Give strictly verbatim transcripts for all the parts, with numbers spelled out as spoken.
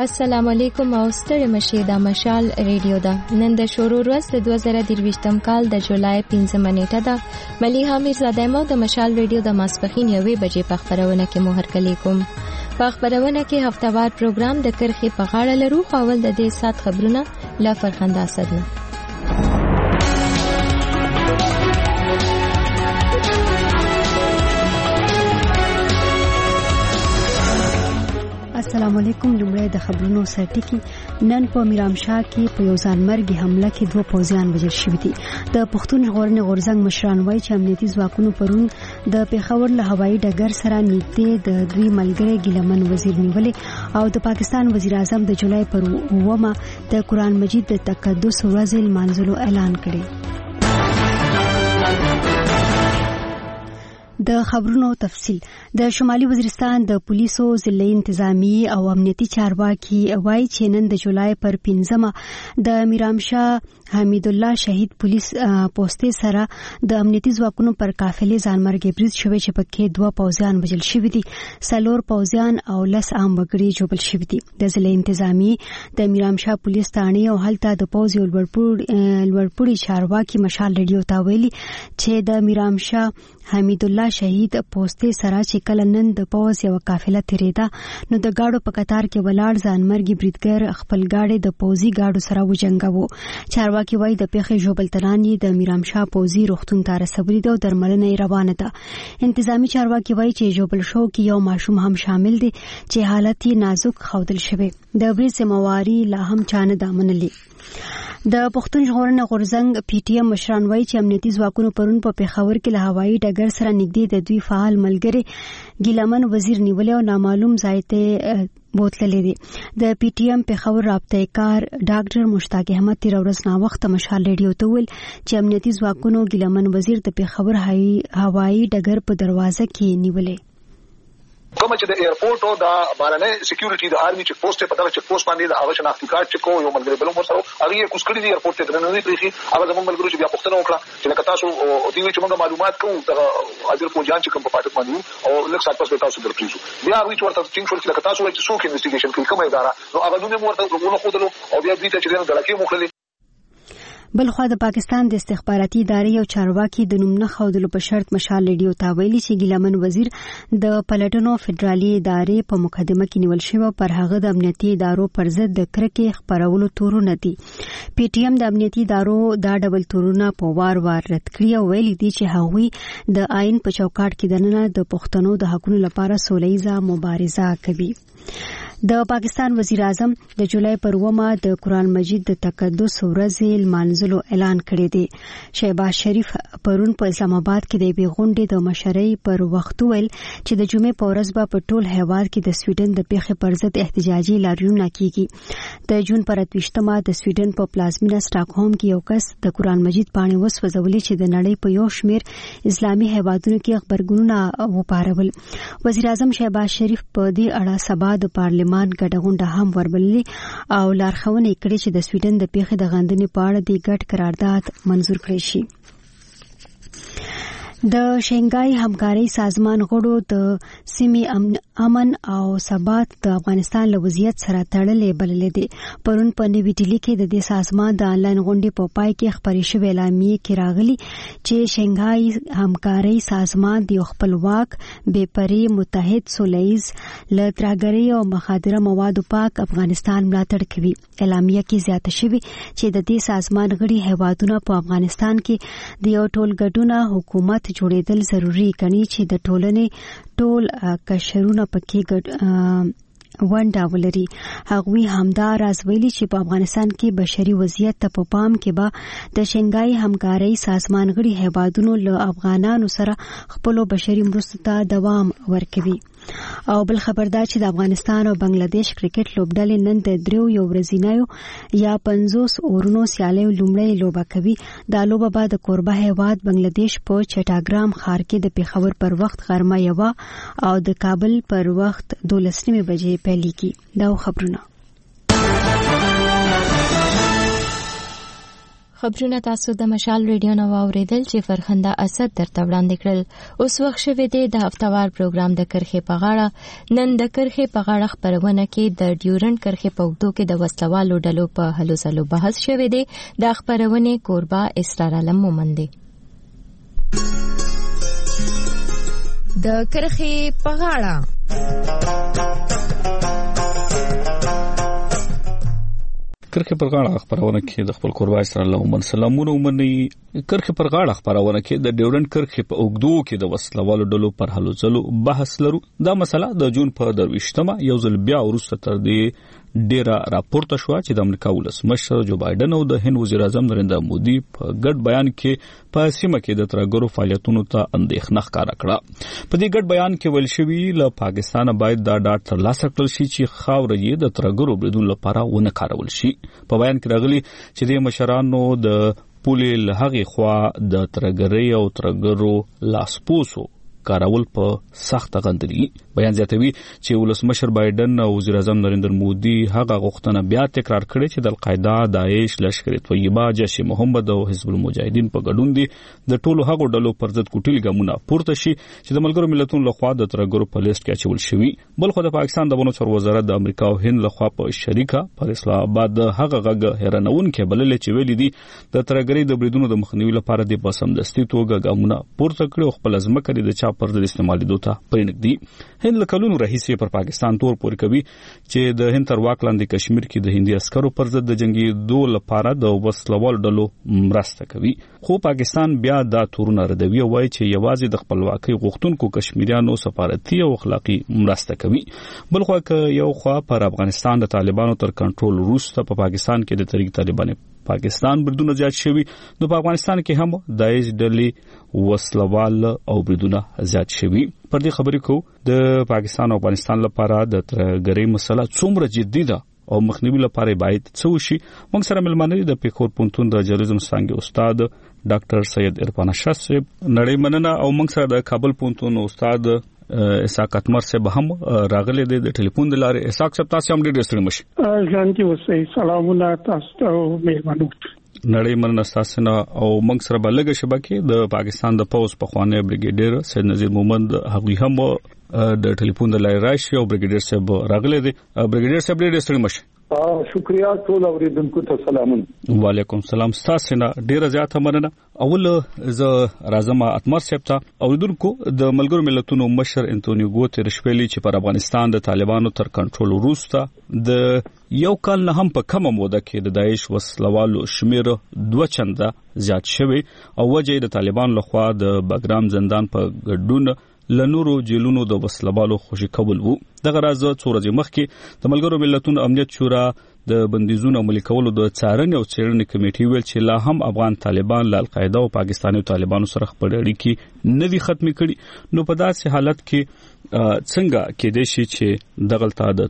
السلام علیکم او ستړي مشه د مشال ریډیو ده. نن د شروع ورځ د دوه زره درویشتم کال د جولای پنځمه نیټه ده. ملیحه میرزاده مو د مشال ریډیو د ماسپخین یوې بجې په خبرونه کې مو هرکلی کوم. په خبرونه کې هفتهوار پروګرام د کرخي په غاړه لرو. اول د دې سات خبرونه لا فرخنده اسدنه. السلام علیکم. لومړی د خبرونو سرټکی. نن په میرامشاه کې په یو ځانمرګي حمله کې دوه پوځیان وژل شوي دي. د پښتون ژغورنې غورځنګ مشران وایي چې امنیتي ځواکونو پرون د پیښور له هوایي ډګر سره نږدې د دوی ملګری ګیلمن وزیر نیولې او د پاکستان وزیر اعظم د جولای پر اوومه د قرآن مجید د تقدس ورځ لمانځلو اعلان کړی. د خبرونو تفصیل. د شمالي وزیرستان د پولیسو ضلعي انتظامی او امنیتي چارواکي وایي چې نن د جولای پر پنځمه د میرامشاه حمید الله شهید پولیس پوسټ سره د امنیتي ځواکونو پر قافلې ځانمرګي بریز شوی چې پکې دوه پوځیان وژل شوي دي. څلور پوځیان او لس عام وګړي ژوبل شوي دي. د ضلعي انتظامی د میرامشاه پولیس ثانیه او هلته د پوځ یو لوړپوړي چارواکي مشال ریډیو ته ویلي چې د میرامشاه حمید الله شهید پوسټ سره چې کله نن د پوځ یو قافله تیریدا نو د گاډو په قطار کې ولاړ ځانمرګي بریدګر خپل گاډي د پوځي گاډو سره وجنګاوه. چارواکي وایي د پیښې ژوبل تلانی د میرامشاه پوځي روغتون ته رسولي ده او درملنه روانه ده. انتظامی چارواکي وایي چې ژوبل شو کې یو ماشوم هم شامل دي چې حالت یې نازک ښودل شوی. د بریز مواري لا هم چانه ده منلي. د پښتون ژغورنې غورځنګ پی ټی ایم مشران وایي چې امنیتي ځواکونو پرون په پیښور کې له هوایي ډګر سره نږدې د دوی فعال ملګری ګیلمن وزیر نیولې او نامعلوم ځای ته بوتللې دي. د پی ټی ایم پیښور رابطه کار ډاکټر مشتاق احمد تیر ورځ نا وخت مشال ریډیو ته ویل چې امنیتي ځواکونو ګیلمن وزیر د پیښور هوایي ډګر په دروازه کې نیولې. کوم چې د ایرپورټ او د بارنه سکیورټي د آرمي چیک پوسټ په دغه چیک پوسټ باندې د هغه شناختی کارت چیک یو ملګری بل مور سره هغه یې کوسکړي دی ایرپورټ ته درنوي پریخي هغه زموږ ملګرو چې بیا پوښتنه وکړه چې لکه تاسو دوی چې موږ معلومات کوو د حاضر فوجیان چې کوم په پاتې باندې او لکه سات پس به تاسو درپریزو بیا هغه چې ورته ټینګ شول چې لکه تاسو چې څوک انویسټیګیشن کوي کومه اداره نو هغه نوم ورته ورونه خودلو او بیا دې ته چې د لکه مخلي. بلخوا د پاکستان د استخباراتي ادارې او چارواکي د نوم نه خودلو په شرط مشال ریډیو ته ویلي چې ګیلمن وزیر د پلټنو فدرالي ادارې په مقدمه کې نیول شوی پر هغه د امنیتي ادارو پر ضد د کرکې خبرولو تورونه دي. پی ټی ایم د امنیتي ادارو دا ډول تورونه په وار وار رد کړي او ویلي دي چې هغوی د آئین په چوکاټ کې دننه د پښتنو د حقوقو لپاره سولیزه مبارزه کوي. د پاکستان وزیر اعظم د جولای پر اوومه د قرآن مجید د تقدس ورځ لمانځلو اعلان کړی دی. شهباز شریف پرون په اسلام آباد کې د یوې غونډې د مشرۍ پر وخت ویل چې د جمعې په ورځ به په ټول هیواد کې د سویډن د پیښې پر ضد احتجاجي لاریونونه کیږي. د جون پر اتویشتمه د سویډن په پلازمینه سټاکهولم کې یو کس د قرآن مجید پاڼې وسوځولې چې د نړۍ په یو شمېر اسلامي هیوادونو کې خبرګونونه وپارول. وزیر اعظم شهباز شریف په دې اړه سبا د پارلمان مان ګډه غونډه هم وربللې او لارښوونه کړې چې د سویډن د پیښې د غندنې په اړه د ګډ قرارداد منظور کړی شي. د شنګای همکاري سازمان غړو د سیمې امن او ثبات د افغانستان له وضعیت سره تړلې بللې دي. پرون په نوي ډیلي کې د دې سازمان د انلاین غونډې په پای کې خبرې شوې اعلامیه کې راغلي چې شنګای همکاري سازمان د خپلواک بې پرې متحد سولیز له ترهګرۍ او مخدره موادو پاک افغانستان ملاتړ کوي. اعلامیه کې زیاته شوې چې د دې سازمان غړي هیوادونه په افغانستان کې د یو ټولګډونه حکومت جوړېدل ضروري ګڼي چې د ټولنې ټول قشرونه پکې ونډه ولري. هغوی همدا راز ویلي چې په افغانستان کې بشري وضعیت ته په پام کې به د شنګای همکارۍ سازمان غړي هیوادونو له افغانانو سره خپلو بشري مرستو ته دوام ورکوي. او بل خبردار چې د افغانستان او بنگلاديش کرکټ لوبډلې نن د دریو یو ورځینیو یا پنځوس اورونو سیالیو لومړی لوبه کوي. دا لوبه به د کوربه هیواد بنگلاديش په چټاګرام ښار کې د پیښور پر وخت غرمه یوه او د کابل پر وخت دولس نیمې بجې پیلېږي. دا خبرونه خبرونه تاسو د مشال ریډیو نو اوریدل چې فرخنده اسد درته وړاندې کړل. اوس وخت شوه د هفتوار پروګرام د کرخې په غاړه. نن د کرخې په غاړه خبرونه کې د ډیورنډ کرخې په وګړو کې د وسلوالو ډلو په هلو ځلو بحث شوه دی. د خبرونه کوربه اسرار علم مومند دی. د کرخې په غاړه کرخه پر غاړه خبرونه کې د خپل قربای سره الله سلامونه ومني. کرخه پر غاړه خبرونه کې د ډیورنډ کرخه په اوګدو کې د وسلوالو ډلو پر هلو ځلو بحث لرو. دا مسله د جون په درويشتمه یو ځل بیا ورسته تر دې ډیره راپورته شو چې د امریکا ولسمشر جو بایدن او د هند وزیر اعظم نریندرا مودي په ګډ بیان کې په سیمه کې د ترګرو فعالیتونو ته اندېښنه ښکارا کړه. په دې ګډ بیان کې ویل شوی له پاکستان باید دا ډاټ تر لاسه کړل شي چې خاورې یې د ترګرو بریدون لپاره ونه کارول شي. په بیان کې راغلي چې د مشرانو د پولې له هغې خوا د ترګرۍ او ترګرو لاسپوسو کارول په سخت غندري. بیان زیاتوي چې ولسمشر بایدن او وزیر اعظم نریندرا مودي هغه غوښتنه بیا تکرار کړې چې د القاعده، داعش، لشکر طیبه، جیش محمد او حزب المجاهدین په ګډون دي د ټولو هغو ډلو پر ضد کوټل ګامونه پورته شي چې د ملګرو ملتونو لخوا د ترګرو په لیست کې اچول شوی. بل خو د پاکستان د بنو چارو وزارت د امریکا او هند لخوا په شریکه پر اسلام آباد هغه غږ هرنون کې بلل چې ویلي دي د ترګرۍ د بریدونو د مخنیوي لپاره د پسمدستي توګه ګامونه پورته کړي او خپل ځمکه د چا پر ضد استعمالېدو ته پرېنږدي. هند له کلونو راهیسې پر پاکستان تور پورې کوي چې د هند تر واک لاندې کشمیر کې د هندي عسکرو پر ضد د جنگیدو لپاره د وسلوال ډلو مرسته کوي. خو پاکستان بیا دا تورونه ردوي او وايي چې یوازې د خپلواکۍ غوښتونکو کشمیریانو سفارتي او اخلاقی مرسته کوي. بل خو که یو خو پر افغانستان د طالبانو تر کنټرول وروسته په پا پاکستان کې د طریق طالبان پاکستان بریدونه زیات شوي، نو په افغانستان کې هم داعش ډلې وسلوال او بریدونه زیات شوي. پر دې خبرې کو د پاکستان او افغانستان لپاره د ترګرۍ مسله څومره جدي ده او مخنیوي لپاره باید څه وشي. موږ سره ملمنه د پیښور پونتون د جرنالیزم څانګې استاد ډاکټر سید عرفان شاه صاحب نړۍ مننه او موږ سره د کابل پونتون استاد اسحاق اتمر صاحب هم راغلي د ټلیفون د لارې. اسحاق صاحب تاسو هم ډېر ستړي مشي. ځان کې وسې سلامونه تاسو ته مهرباني. نړۍ مننه تاسو نه او موږ سره بلګه شبکه د پاکستان د پوز په خوانه بریګیډر سید نذیر محمد هغوی هم د ټلیفون د لارې راشي او بریګیډر صاحب راغلي دي. بریګیډر صاحب ډېر ستړي مشي. شکریا ټول اوریدونکو ته سلامونه. وعلیکم السلام. تاسو نه ډیره زیاته مننه. اول ز راځم اتمر صاحب ته. اوریدونکو د ملګرو ملتونو مشر انټونیو ګوتریش ویلي چې پر افغانستان د طالبانو تر کنټرول وروسته د یو کال نه هم په کومه موده کې د داعش وسلوالو شمیر دوه چنده زیات شوی او وجه د طالبان لخوا د بګرام زندان په ګډون لنورو جیلونو د وسلوالو خوشی کول وو. دغه راز څو ورځې مخکې د ملګرو ملتونو امنیت شورا د بندیزونو عملي کولو د څارنې او څېړنې کمیټې ویل چې لا هم افغان طالبان له القاعده او پاکستاني طالبانو سره خپل اړیکې نه دي ختمې کړي. نو په داسې حالت کې څنګه کېدای شي چې دغلته د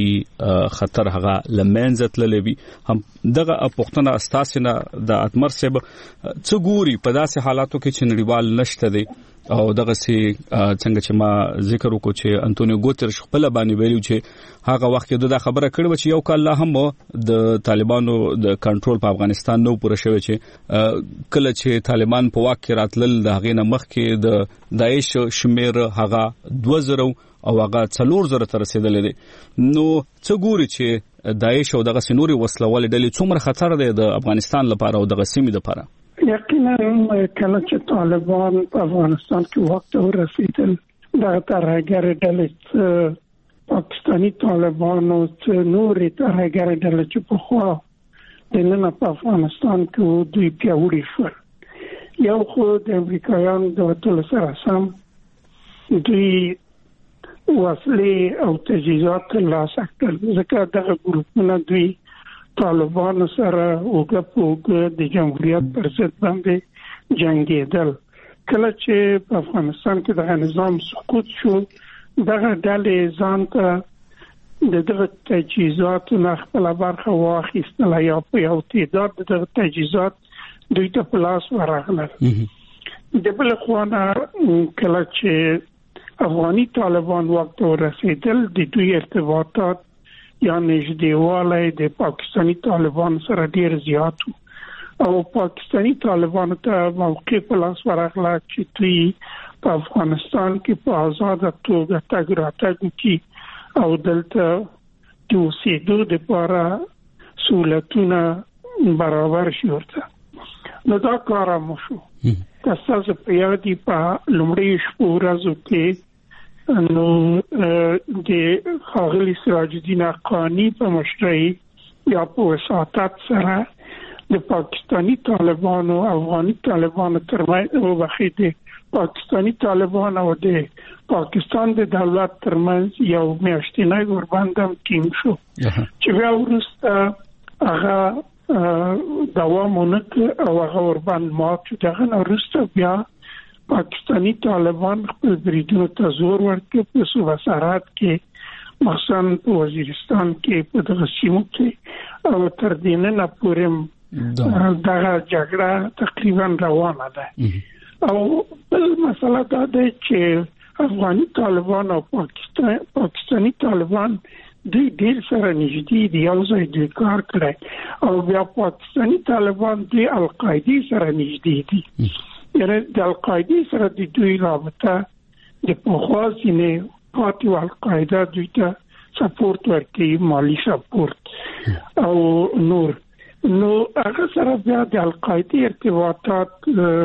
ترګرۍ خطر هغه لمنځه تللی وي؟ هم دغه پوښتنه اساسي نه د اتمر صاحب څه ګوري په داسې حالاتو کې چې نړیوال نشته دی او دغه سي څنګه چې ما ذکر وکړو چې انټونیو ګوتریش خپل باندې ویلو چې هغه وخت کې دا خبره کړې چې یو کال لا هم د طالبانو د کنټرول په افغانستان نو پوره شوی چې کله چې طالبان په واک کې راتلل د هغې نه مخکې د داعش شمیر هغه دوه زره او هغه څلور زره ته رسیدلی دی. نو څه ګوري چې داعش او دغه سنوري وسلوالې ډلې څومره خطر دی د افغانستان لپاره او دغه سیمې لپاره؟ یقینا کله چې طالبان په افغانستان کې وخت ورسېدل دا ترهګر ډلې پاکستاني طالبان او نورې ترهګر ډلې چې په خوا د نن په افغانستان کې دوی پیاوړي شول. یو خو د امریکایانو د وتلو سره سم دوی وسلې او تجهیزات ترلاسه کړل ځکه دغه ګروپونه دوی طالبان سره اوګه پوګه د جمهوریت پر ضد باندې جنگیدل. کله چې په افغانستان کې د نظام سقوط شو دغه ډلې ځان ته د دغه تجهیزات نه خپل برخه واخیستل یا په یو تعداد دغه تجهیزات دوی ته په لاس ورغلل. د بل خوا نه کله چې افغاني طالبان وخت ورسېدل د دوی ارتباطات یا نږدېوالی د پاکستاني طالبان سره ډیر زیات وو او پاکستاني طالبانو ته موقع په لاس ورغله چې دوی په افغانستان کې په آزاد توګه تګ راتګ وکړي او دلته د اوسېدو لپاره سہولتونه برابر شي ورته. نو دا کار هم شو. تاسو په یادي په لومړي شپو ورځو کې نو د خاغلی سراج الدین حقانی په مشرۍ یا په وساطت سره د پاکستانی طالبانو او افغاني طالبانو ترمنځ او بخیده پاکستانی طالبان او د پاکستان د دولت ترمنځ یو میاشتنی وربندم ټیم شو چې بیا ورسته هغه دوام ونکړ او هغه وربند مات دغه وروسته بیا پاکستانی طالبان خپل بریدونو ته زور ورکړ په صوبه سرحد کې مخصوصا په وزیرستان کې په دغه سیمو کې او تر دې نه پورې دغه جګړه تقریبا روانه ده او بل مسله دا ده چې افغاني طالبان او پاکستان پاکستانی طالبان دوی ډیر سره نږدې دي او ځای دوی کار کوي او بیا پاکستانی طالبان د القاعده سره نږدې دي یعنی د القاعده سره د دوی رابطه د پخواسینه پاتې القاعده دوی ته سپورټ ورکوي مالی سپورټ او نور نو هغه سره بیا د القاعده ارتباطات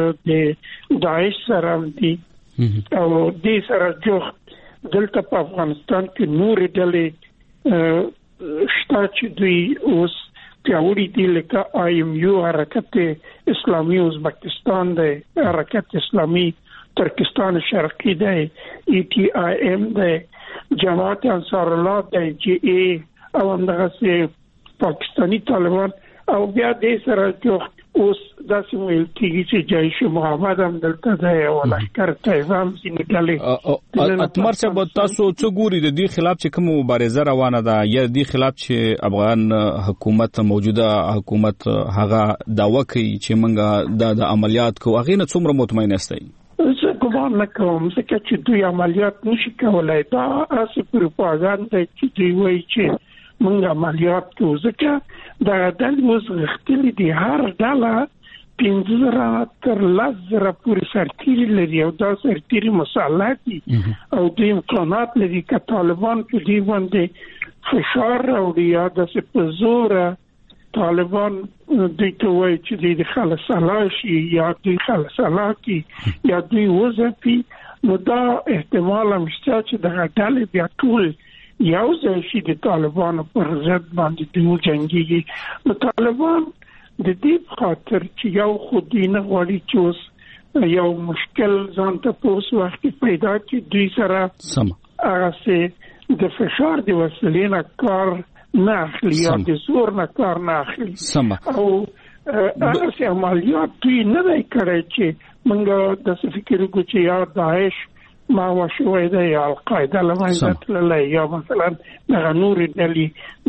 د داعش سره دي او د سره جوخت دلته په افغانستان کې نور ډلې شته چې دوی اوس پیاوړي دي لکه آی ایم یو حرکت اسلامي ازبکستان دی حرکت اسلامي ترکستان شرقی دی ای ټی آی ایم دی جماعت انصار الله دی جی ای او همدغه سي پاکستانی طالبان او بیا د سره چې اوس داسې ویل کېږي چې جیش محمد هم دلته دی او لښکر طیبه هم ځینې ډلې اتمر صاحب تاسو څه ګوري د دې خلاف چې کوم مبارزه روانه ده یا د دې خلاف چې افغان حکومت موجوده حکومت هغه دعوه کوي چې موږ د عملیات کوو هغه نه څومره مطمئن یاستئ؟ زه ګومان نه کوم ځکه چې دوی عملیات نشي کولای دا اسې پروپاګاندا چې دوی وایي چې موږ عملیات کوو ځکه دا د اوس غختلي دي هر ډله پنځه زره تر لس زره پورې سرتیري لري او دا سرتیري مسلح دي او د امکانات لري که طالبان په دې باندې فشار راوړي یا داسې په زوره طالبان دوی ته وایي چې دوی د خلصلا شي یا دوی خلصلا کی یا دوی وځي نو دا احتمال هم شته چې دغه ډلې بیا ټول یو ځای شي د طالبانو پر ضد باندې دوی جنګيږي نو طالبان د دې خاطر چې یو خودی نه غواړي چې اوس یو مشکل ځان ته په اوس وخت کې پیدا کړي دوی سره سم هغه سي د فشار د وسیلې نه کار نه اخلي یا د زور نه کار نه اخلي سم او هغه سي عملیات دوی نه دی کړی چې موږ د فکر وکړو چې یا داعش ما وشوي د القاعده لمنځه تللی یا مثلا د نور ډلې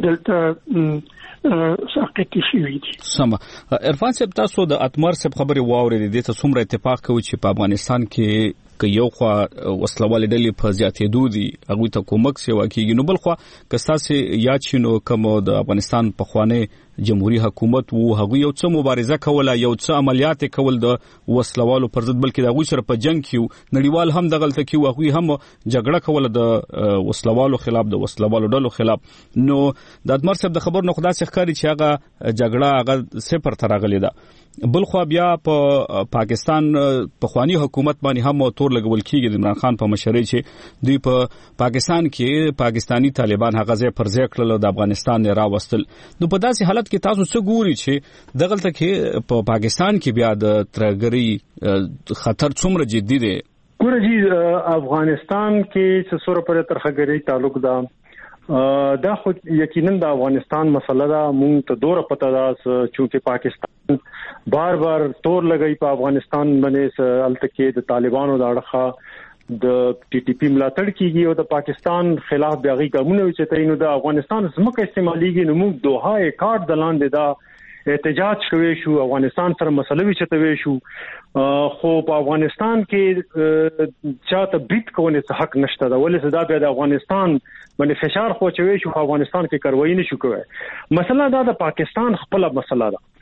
دلته ساقط شوی دي. سم عرفان صاحب تاسو د اتمر صاحب خبري واورې دي ته څومره اتفاق کوي چې په افغانستان کې که یو خو وسلوال ډلې په زیاتېدو دي هغه ته کومک سیوا کیږي نو بل خو کستاسي یا چینو کوم د افغانستان په خوانه جمهوریت حکومت وو هغه یو څه مبارزه کوله یو څه عملیات کول د وسلوالو پر ضد بلکې د غوي سره په جنگ کیو نړیوال هم د غلطه کیو هغه هم جګړه کوله د وسلوالو خلاف د وسلوالو ډلو خلاف نو د اتمر صاحب د خبر نو خدا څخه ښکاري چې هغه جګړه هغه صفر تر غلې ده بل خو بیا په پاکستان په خواني حکومت باندې هم تور لګول کیږي د عمران خان په مشرۍ چې دوی په پاکستان کې پاکستانی طالبان هغه ځای پر ځای کړل د افغانستان نه راوستل نو په داسې حالت کې تاسو څه ګوري چې دغلته کې په پاکستان کې بیا د ترګری خطر څومره جدي دی؟ ګورئ افغانستان کې څه سره پر ترخګری تعلق ده دا خو یقینا د افغانستان مسله ده مونږ ته دوره پته ده چې پاکستان بار بار تور لګي په افغانستان باندې الته کې د طالبانو د اړخه د ټي ټي پی ملاتړ کیږي او د پاکستان خلاف بیاغي ګامونه چې تینو د افغانستان سمکه استعماليږي نو موږ دوه کارت دلاندې دا احتجاج کوي شو افغانستان سره مسلوي چتوي شو خو په افغانستان کې چاته بیت کوونه څه حق نشته دا ولې صدا بیا د افغانستان باندې فشار خوچوي شو په افغانستان کې کاروایی نشو کوي مسله دا د پاکستان خپل مسله ده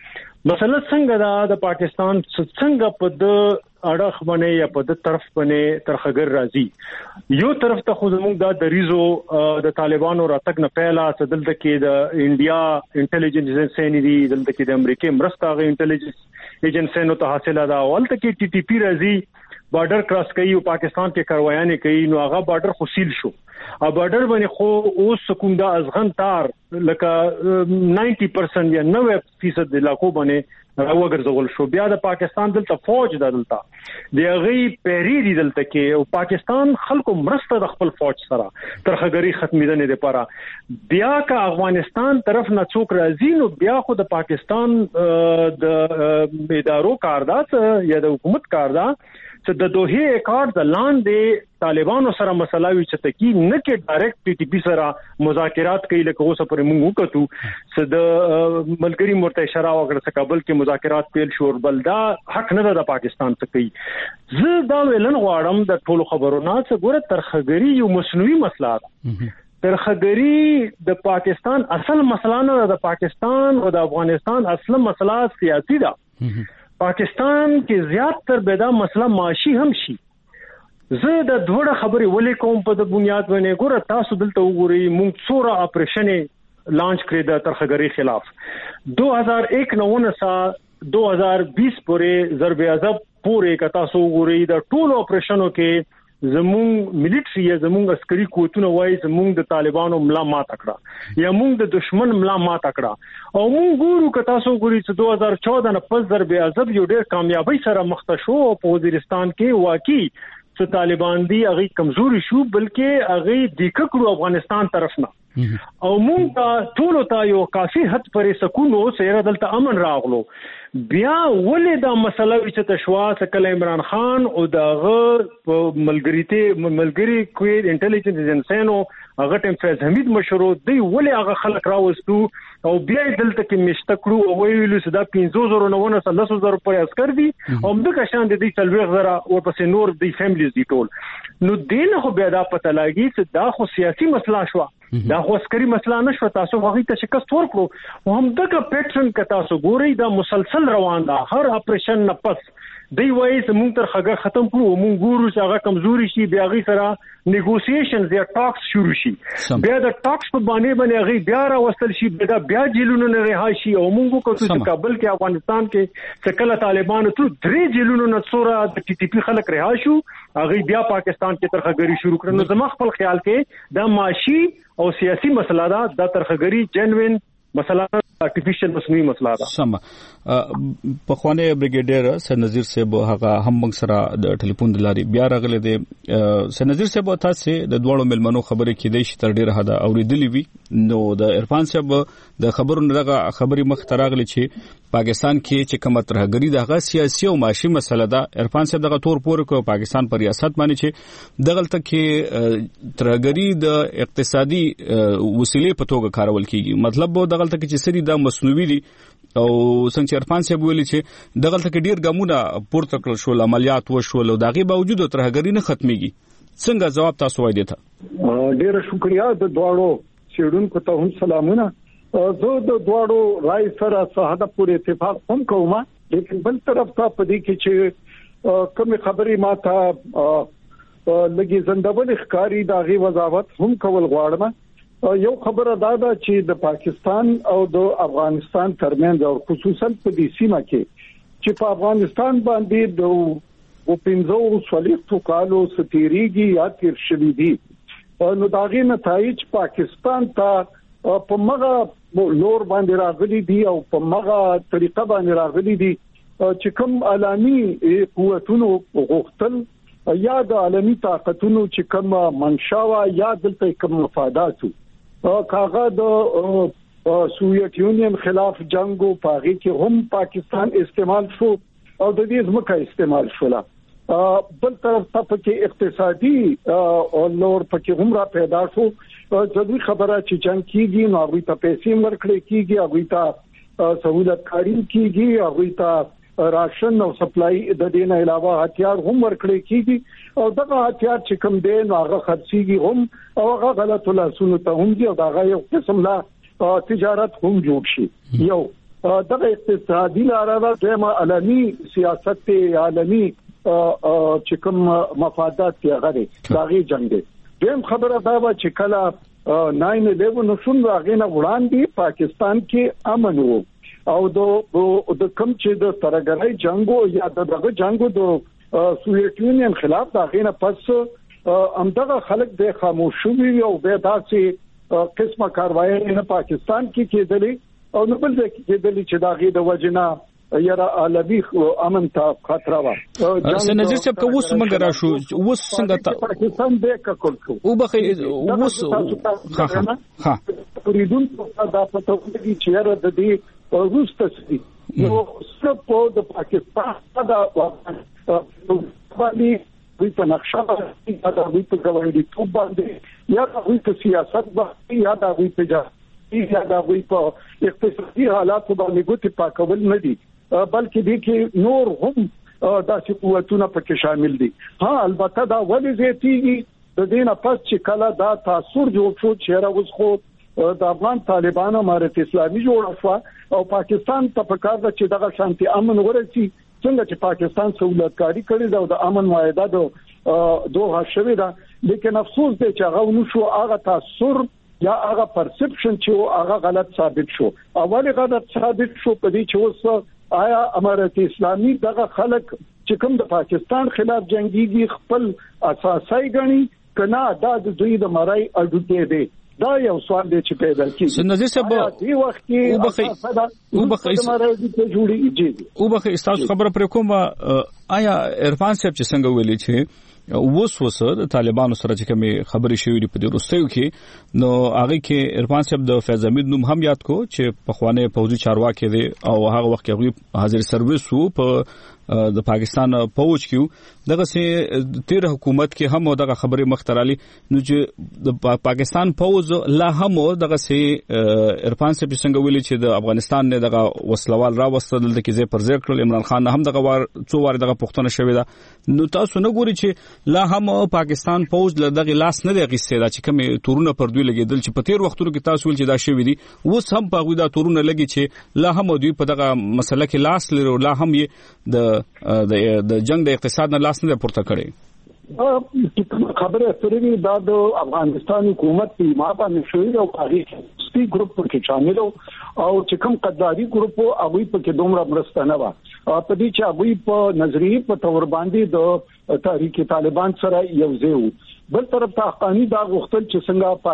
مسله څنګه دا د پاکستان څنګه په د اړخ باندې یا په د طرف باندې ترخګر راځي یو طرف ته خو زموږ د دریزو د طالبانو راتګ نه پهلا دلته کې د انډیا انټيليجنس ایجنسی دی دلته کې د امریکای مرسته غي انټيليجنس ایجنسی نو ته حاصله ده ولته کې ټي ټي پی راځي بارډر کراس کوي او پاکستان کې کاروایانه کوي نو هغه بارډر خصیل شو ا بارډر باندې خو اوس سکوندا ازغن تار لکه نائنٹی پرسنٹ یا نوے فیصد علاقو باندې راوګرځول شو بیا د پاکستان دلته فوج دلته دی غي پیری دی دلته کې او پاکستان خلکو مرسته د خپل فوج سره ترخګری ختمیدنې لپاره بیا کا افغانستان طرف نه څوک راځي نو بیا خو د پاکستان د ادارو کاردات یا د حکومت کاردات چې د دوه اکارډ د لاندې طالبانو سره مسله وی چې تکي نه کې ډایرکټ ټي ټي پی سره مذاکرات کوي لکه اوس پر موږ وکړو چې د ملګری مرته اشاره وکړه چې کابل کې مذاکرات پیل شو بلدا حق نه د پاکستان ته کوي زه دا ویلن غواړم د ټولو خبرونو چې ګوره ترخګری یو مصنوعي مسله ده ترخګری د پاکستان اصل مسله نه د پاکستان او د افغانستان اصل مسله سیاسي ده پاکستان کې زیات تر بيدا مسله معاشي هم شي زه د دوړه خبرې ولې کوم په د بنیاد باندې ګوره تاسو دلته وګورئ مونږ څوره اپریشن لانچ کړی د ترخګری خلاف دو هزار ایک نه ونسا دو هزار بیس پورې ضرب عذاب پورې کتا سو وګورئ د ټولو اپریشنو کې زموږ ملټری یا زموږ عسکري قوتونه وایي زموږ د طالبانو ملا مات کړه یا موږ د دشمن ملا مات کړه او موږ ګورو کتا سو ګوري چې دو هزار چودہ نه پس ضرب عذاب یو ډېر کامیابی سره مخ ته شو په وزیرستان کې واقعي چې طالبان دی هغه کمزوري شو بلکې هغه د ککړو افغانستان طرف نه او موږ ټول ته یو کافي حد پرې سکون او سره دلته امن راغلو بیا ولې دا مسله چې تشوا سکل عمران خان او دغه ملګریته ملګری کوی انټيليجنس ایجنسینو هغه ټیم فیض حمید مشرو دی ولې هغه خلک راوستو او بیا دلته کې مشتکړو او ویلو چې دا پنځه زره نه ونه ثلاث زره پر عسكر دي او دغه شان دي څلور زره او پسې نور دی فیملیز دي ټول نو دین خو بیا دا پته لګي چې دا خو سیاسي مسله شو دا خو عسکري مسله نشو تاسو هغه ته شکست ورکړو او هم دغه پیټرن ک تاسو ګورئ دا مسلسل روان ده هر اپریشن نه پس دی وایي چې مونږ تر خګه ختم کړو مونږ ګورو چې هغه کمزوري شي بیا غي سره نیګوسییشنز یا ټاکس شروع شي بیا د ټاکس په باندې باندې غي بیا راوستل شي بیا بیا جیلونو نه رهایی شي او مونږ کو چې کابل کې افغانستان کې څکل طالبان ته درې جیلونو نه څوره د ټي ټي پی خلک رها شو هغه بیا پاکستان کې ترخګری شروع کړو نو زما خپل خیال کې دا معاشي او سیاسي مسله ده د ترخګری جنوین مسله ارتفیشل مصنوعي مسله ده سم په خوانه بریګیډر سر نذیر صاحب هغه هم موږ سره د ټلیفون د لاري بیا راغله دي سر نذیر صاحب تاسو د دوړو ملمنو خبرې کې د شتر ډیر هدا اوریدلې وی نو د عرفان صاحب د خبرونو دغه خبري مخ تراغله چې پاکستان کې چې کومه ترهګری دغه سیاسي او معاشي مسله ده عرفان صاحب دغه تور پور کو پاکستان پر ریاست باندې چې دغه تک کې ترهګری د اقتصادي وسیلې په توګه کارول کیږي مطلب به دغه تک چې سړي د مصنوعي دي او څنګه عرفان صاحب ویلي چې دغه تک ډیر ګامونه پورته کړل شو عملیات وشول او دغه باوجود ترهګری نه ختميږي څنګه جواب تاسو وایي دیته ډیر شکریا د دوړو سیډونکو ته هم سلامونه زه د دوړو رای سره صحاده پورې اتفاق هم کوم لیکن بل طرف ته پدې کې چې کوم خبري ماته لګي زندهبل ښکاری داغي وضاحت هم کول غواړم یو خبره دا ده چې د پاکستان او د افغانستان ترمنځ او خصوصا په دې سیمه کې چې په افغانستان باندې د او پنځو سوالښتو کالو ستیریږي یا تیر شوي دي نو داغي نتایج پاکستان ته په مغه لور باندې راغلي دي او په مغه طریقه باندې راغلي دي چې کوم عالمي قوتونو غوښتل یا د عالمي طاقتونو چې کوم منشاوه یا دلته کوم مفاداتو کاغه د سوویت یونین خلاف جنگو پاغي کې هم پاکستان استعمال شو او د دې ځمکه استعمال شولا بل طرف ته په اقتصادي او لور پکې هم را پیدا شو ځکه خبره چې جنگ کیږي نو هغه ته پیسې ورکړي کیږي هغه ته سہولت کاری کیږي هغه ته راشن او سپلای د دې نه علاوه هتیار هم ورکړي کیږي او دغه هتیار چې کوم دی نو هغه خرڅيږي هم او هغه غلط لاسونو ته هم دی او هغه یو قسم لا تجارت هم جوړ شي یو دغه اقتصادي لاره د عالمي سیاست عالمي چې کوم مفادات یې غړي داغي جنگ دی. دیم خبره دا و چې کله ناین الیون نشون راغینه وړاندې پاکستان کې امن وو او د د کم چې د ترګړی جنگو یا دغه جنگو د سوویت یونین خلاف داغینه پس همدغه خلک د خاموش شوی او به داسې قسمه کاروایی نه پاکستان کې کېدلې او نو بل ځکه کېدلې چې داغي د وجنه یاره عالمي امن ته خطر و. سنځیر چې کووس مګر شو وس څنګه پاکستان به کول کو او بخې وس ها ها پریدون دا پته وږي چې یاره د دې روس تسدي نو سپورت د پاکستان دا باندې وی په نقشه باندې دا وی په ګوندي تو باندې یا وی په سیاست باندې یا دا وی په یا دا وی په اقتصادي حالات باندې ګوتې پاکول نه دي بلکې دې کې نور هم داسې قوتونه پکې شامل دي. ها البته دا ولې زیاتېږي د دې نه پس چې کله دا تاثیر جوړ شو چې راوځ خو د افغان طالبانو امارت اسلامي جوړ شو او پاکستان ته پکار ده چې دغه شانتي امن ورسي څنګه چې پاکستان سہولتکاری کړی دا د امن معاهده د دوه شوی دا لیکن افسوس دی چې هغه نشو هغه تاثیر یا هغه پرسپشن چې هغه غلط ثابت شو. اولی غلط ثابت شو په دې چې اوس آیا امارت اسلامي دغه خلک چې کوم د پاکستان خلاف جنگيږي خپل اساسي غني کنا دا د دوی د مړای اډوته دي. دا یو سوال دی چې پیدا کیږي. نظر صاحب دی وخت کې او بخې او بخې او بخې استاد خبره پر کومه آیا عرفان صاحب چې څنګه ویلي چې وس وس د طالبانو سره چې کومه خبرې شوې دي په دې وروستیو کې نو هغه کې عرفان صاحب د فیض حمید نوم هم یاد کو چې په خوانه فوجي چارواکي دي او هغه وخت کې حاضر سرویس وو په د پاکستان فوج کې دغه سي تیر حکومت کې هم دغه خبرې مخترالي نو چې د پاکستان فوج لا هم دغه سي عرفان صاحب څنګه ویلي چې د افغانستان نه دغه وسلوال را وستل د کې زی پر ځای کړل عمران خان هم دغه وار څو وار دغه پښتنه شوې ده نو تاسو نه ګوري چې لا هم پاکستان فوج له دغه لاس نه دی غیسته دا چې کوم تورونه پر دوی لګیدل چې په تیر وختونو کې تاسو ول چې دا شوې دي اوس هم په غوډه تورونه لګي چې لا هم دوی په دغه مسله کې لاس لري لا هم یې د د د جنگ د اقتصاد نه لاس نه پورته کړي. خبره اترې دا د افغانستان حکومت په ما باندې شوې او هغه سپی ګروپ کې شامل او چې کوم قداري ګروپ او هغه په کې دومره مرسته نه و په دې چې هغه په نظریه په تور باندې د تحریک طالبان سره یو ځای وو. بل طرف ته حقانی دا غوښتل چې څنګه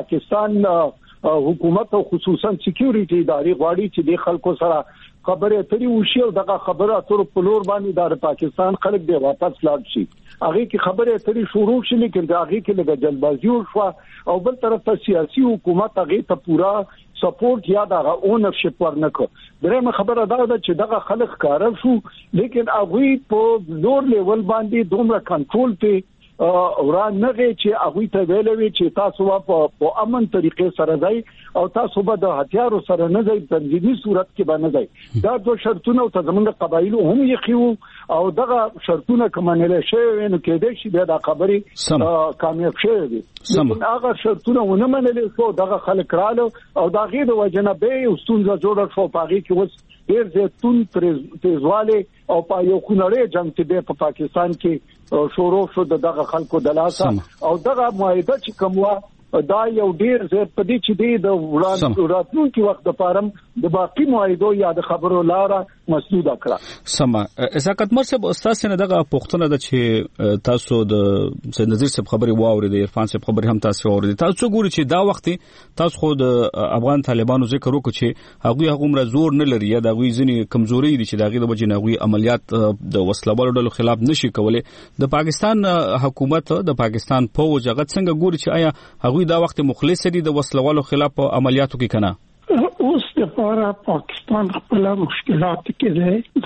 پاکستان حکومت او خصوصا سکیورټي ادارې غواړي چې د خلکو سره خبره اترې وشي او دغه خبره اتر په لور باندې د پاکستان خلک به واپس لاړ شي. هغه کې خبره اترې شروع شي لیکن دا هغه کې لږه جلبازي وشو او بل طرف ته سیاسي حکومت هغه ته پورا سپورټ یا دا اونرشپ ورنکو. درېمه خبره دا ده چې دغه خلک کار شو لیکن هغه په لور لیول باندې دومره کنټرول ته وران نه چې هغه ته ویلوي چې تاسو په امن طریقې سره ځای او تاسو به د هتیارو سره نه ځای تنظیمي صورت کې باندې ځای. دا دوه شرطونه او زمونږ قبایلو هم یې او دغه شرطونه کومنل شي نو کېدې شي دا خبرې کامیاب شي دي. لیکن هغه شرطونه ونه منل شو دغه خلک رااله او دا غیر وجنه به استونزه جوړه شو پاږي کې اوس ډیر زیاتون تیزواله او په یو کونړې جنگ کې په پاکستان کې شروع شو دغه خلکو دلاسه او دغه معاهده چې کومه دا یو ډیر زه په دې چې دی د وړاندې راتلونکي وخت لپاره د باقي معاهدو یا د خبرو لاره مسدوده کړه. سم اساقت مر صاحب استاد سره دغه پښتنه د چې تاسو د نظر صاحب خبري واوري د عرفان صاحب خبري هم تاسو واوري تاسو ګوري چې دا وخت تاسو خو د افغان طالبانو ذکر وکړي چې هغه هغه مر زور نه لري یا د غوي ځنی کمزوري دي چې دغه د وجې نه غوي عملیات د وسلوالو ډلو خلاف نشي کولای. د پاکستان حکومت د پاکستان فوج هغه څنګه ګوري چې آیا هغه دا وخت مخلص دي د وسلوالو خلاف عملیاتو کې کنه اوس د لپاره پاکستان خپل مشکلات کې ده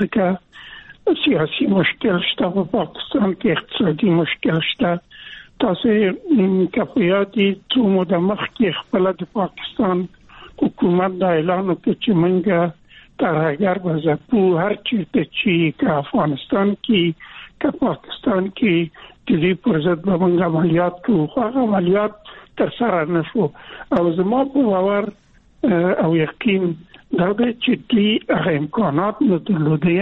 ځکه سیاسي مشکل شته په پاکستان کې اقتصادي مشکل شته. تاسو کفایتي څو د مخ کې خپل د پاکستان حکومت دا اعلان وکړ چې موږ ترهګر وځو هر چیرته چې افغانستان کې که پاکستان کې د دې پر ضد باندې عملیات کوو هغه عملیات تر سره نشو او زما په باور او یقین دا چې دوی هغه امکانات نه درلودل.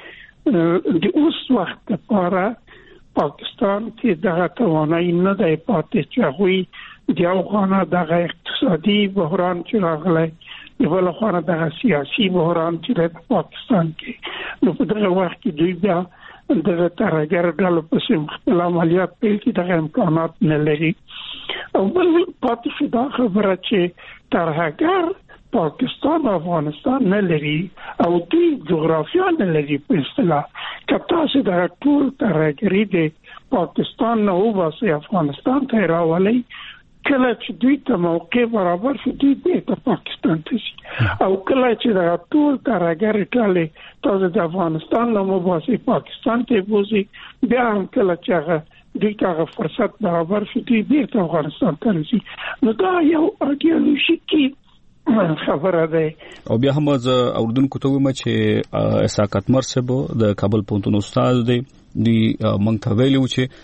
یعنی د اوس وخت لپاره پاکستان کې دغه توانایي نه دی پاتې چې هغوی د افغانه دغه اقتصادي بحران چې راغلی د بل خوا دغه سیاسي بحران چې د پاکستان کې نو په دغه وخت کې دوی بیا دغه ترهګر ډلو پسې خپل عملیات پیل کړي دغه امکانات نه لري. او بل پاتې شو دا خبره چې ترهګر پاکستان او افغانستان نه لري او دوی جغرافیا نه لري په اصطلاح. که تاسو د ټول ترهګري د پاکستان نه وباسئ افغانستان ته راولئ، کله چې دوی ته موقع برابر شي دوی بیرته پاکستان ته شي. او کله چې د ټول ترهګري ټلې تاسو د افغانستان نه وباسئ پاکستان ته بوزي، بیا هم کله چې هغه دوی ته هغه فرصت برابر شي دوی بیرته افغانستان ته راشي. نو دا یو ایډیالوژیکي خبره ده. او بیا هم از اوردونکو ته وایم چې اساقات مرسب د کابل پونتون استاد دی دی مونږ ته ویلو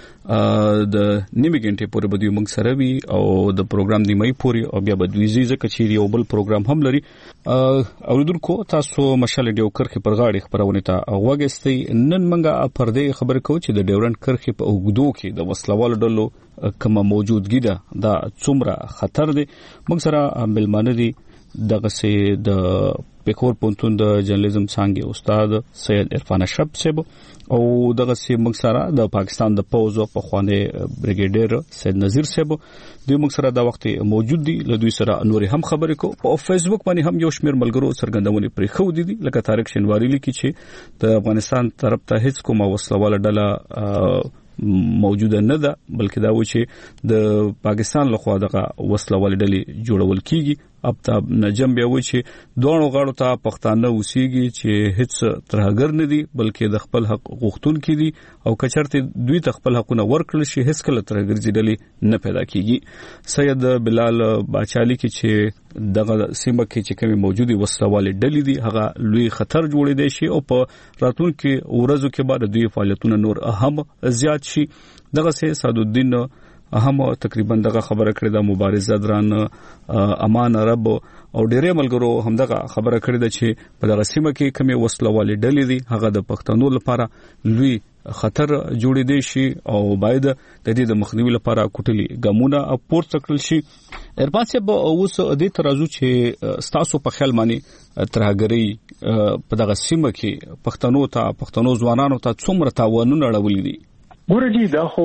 چې د نیمه غنټه پورې به دوی مونږ سره وي او د پروګرام دی مې پوری او بیا به دوی زیزه کچيري او بل پروګرام هم لري. اوردونکو تاسو مشال ډیو کرخه پر غاړي خبرونه ته وګستي. نن مونږه پردې خبر کو چې د ډیورنت کرخه په اوګدو کې د وسلوال ډلو کومه موجودګي ده دا څومره خطر دی. مونږ سره ملمانه دي دغه سي د پکور پونتون د جرنالیزم څنګه استاد سید عرفان اشرف صاحب او دغه سي موږ سره د پاکستان د پوز په خوانه بریګیډر سید نذیر صاحب دوی موږ سره دا وخت موجود دي. له دوی سره نور هم خبرې کو او فیسبوک باندې هم یو شمیر ملګرو څرګندونه پرې خو دي لکه طارق شنواری لیکي چې د افغانستان طرف ته هیڅ کومه وسلواله ډله موجوده نه ده، بلکې دا و چې د پاکستان لخوا دغه وسلواله ډلې جوړول کیږي. اب ته نجم بیا و چې دوه غاړو ته پښتانه اوسېږي چې هیڅ ترهګر نه دي بلکې د خپل حق غوښتونکي دي او کچرته دوی ته خپل حقونه ورکړل شي هیڅ کله ترهګر ځډلې نه پیدا کیږي. سید بلال باچالی کې چې دغه سیمه کې چې کومي موجودي وسلواله ډلې دي هغه لوی خطر جوړې دي شي او په راتلونکو ورځو کې بعد دوی فعالیتونه نور اهم زیات شي. دغه سي سعدالدین هم تقریبا دغه خبره کړې ده مبارزه دران امان عرب او ډېرې ملګرو هم دغه خبره کړې ده چې په دغه سیمه کې کومې وسلوالې ډلې دي هغه د پښتنو لپاره لوی خطر جوړې دي شي او باید د دې د مخنیوي لپاره کوټلي ګامونه پورته کړل شي. اربان صاحب اوس دې ترازو چې ستاسو په خیال باندې ترهګري په دغه سیمه کې پښتنو ته پښتنو ځوانانو ته څومره تاوانونه اړولې دي؟ ورجی دا خو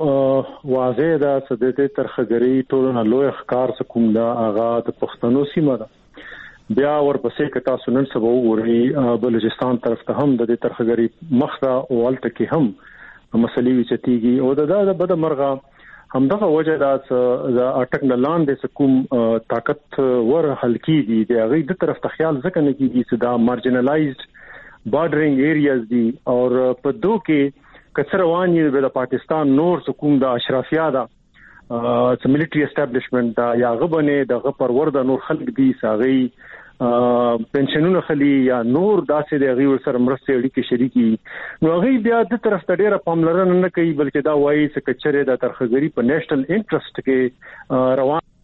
واضح ده چې د ترهګري ټولنه لوی ښکار کوم دا اغا د پښتنو سیمه ده. بیا ورپسې کتا سنن سبا وګوري بلوچستان طرف ته هم د ترهګري مخه او الته کې هم مسلې وچتيږي او دا د بد مرغه همدغه وجه دا چې اټک نه لاندې کوم طاقت ور حل کیږي د هغه د طرف ته خیال ځکه نه کیږي چې دا مارجنلایزډ بارډرینګ ایریاز دي او په دوه کې کڅروانی د پاکستان نور کوم د اشرافیا دا چې ملټری اسټابلیشمنت دا یا غبنه د پرور د نور خلک دي ساغي پنشنونه خلی یا نور داسې د غیر سره مرسته اړیکې شریکي نو غي بیا د طرف ته ډیره پاملرنه نه کوي بلکې دا وایي چې کچره د ترخګری په نېشنل انټرست کې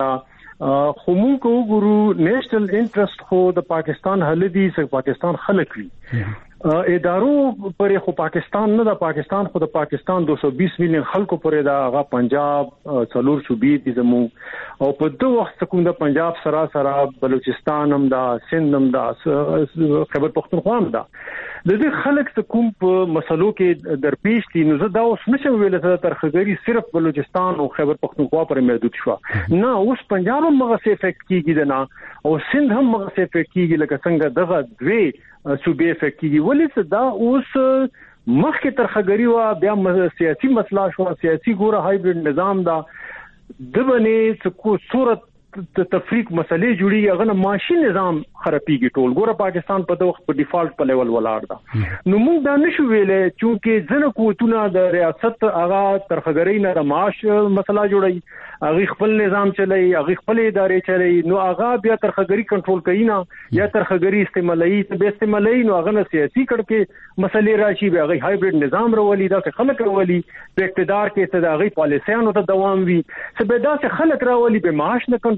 روان خو موږ وګورو نېشنل انټرست خو د پاکستان هلدي چې پاکستان خلک وي ادارو پر خو پاکستان نه د پاکستان خو د پاکستان دو سو بیس میلیون خلکو پر دا غا پنجاب څلور صوبې دي زمو او په دوه وخت کوم د پنجاب سره سره بلوچستان هم دا سند هم دا خیبر پختونخوا هم دا د دې خلک څخه کوم په مسلو کې درپېښ دي نو زه دا اوس نشم ویل چې ترخګری صرف بلوچستان او خیبر پختونخوا پر محدود شو نه اوس پنجاب هم مغه سي افیکټ کیږي نه او سند هم مغه سي افیکټ کیږي لکه څنګه دغه دوی صوبې افیکټ کیږي ولې چې دا اوس مخکې ترخګری وا بیا سیاسي مسله شو سیاسي ګوره هایبرید نظام دا د باندې څه کو صورت تفریق مسلې جوړي هغه ماشي نظام خرابيږي ټول ګوره پاکستان په وخت په ډیفالت په لیول ولاړ دا نو موږ دا نشو ویلې چې ځنه قوتونه د ریاست هغه ترخګری نه د معاش مسله جوړي هغه خپل نظام چلای هغه خپل ادارې چلای نو هغه بیا ترخګری کنټرول کوي نه یا ترخګری استعمالي ته به استعمالي نو هغه سیاسي کړکې مسلې راشي به هغه هایبرید نظام راولي دا خلک راولي په اقتدار کې ته هغه پالیسیانو ته دوام وي چې به دا خلک راولي به معاش نه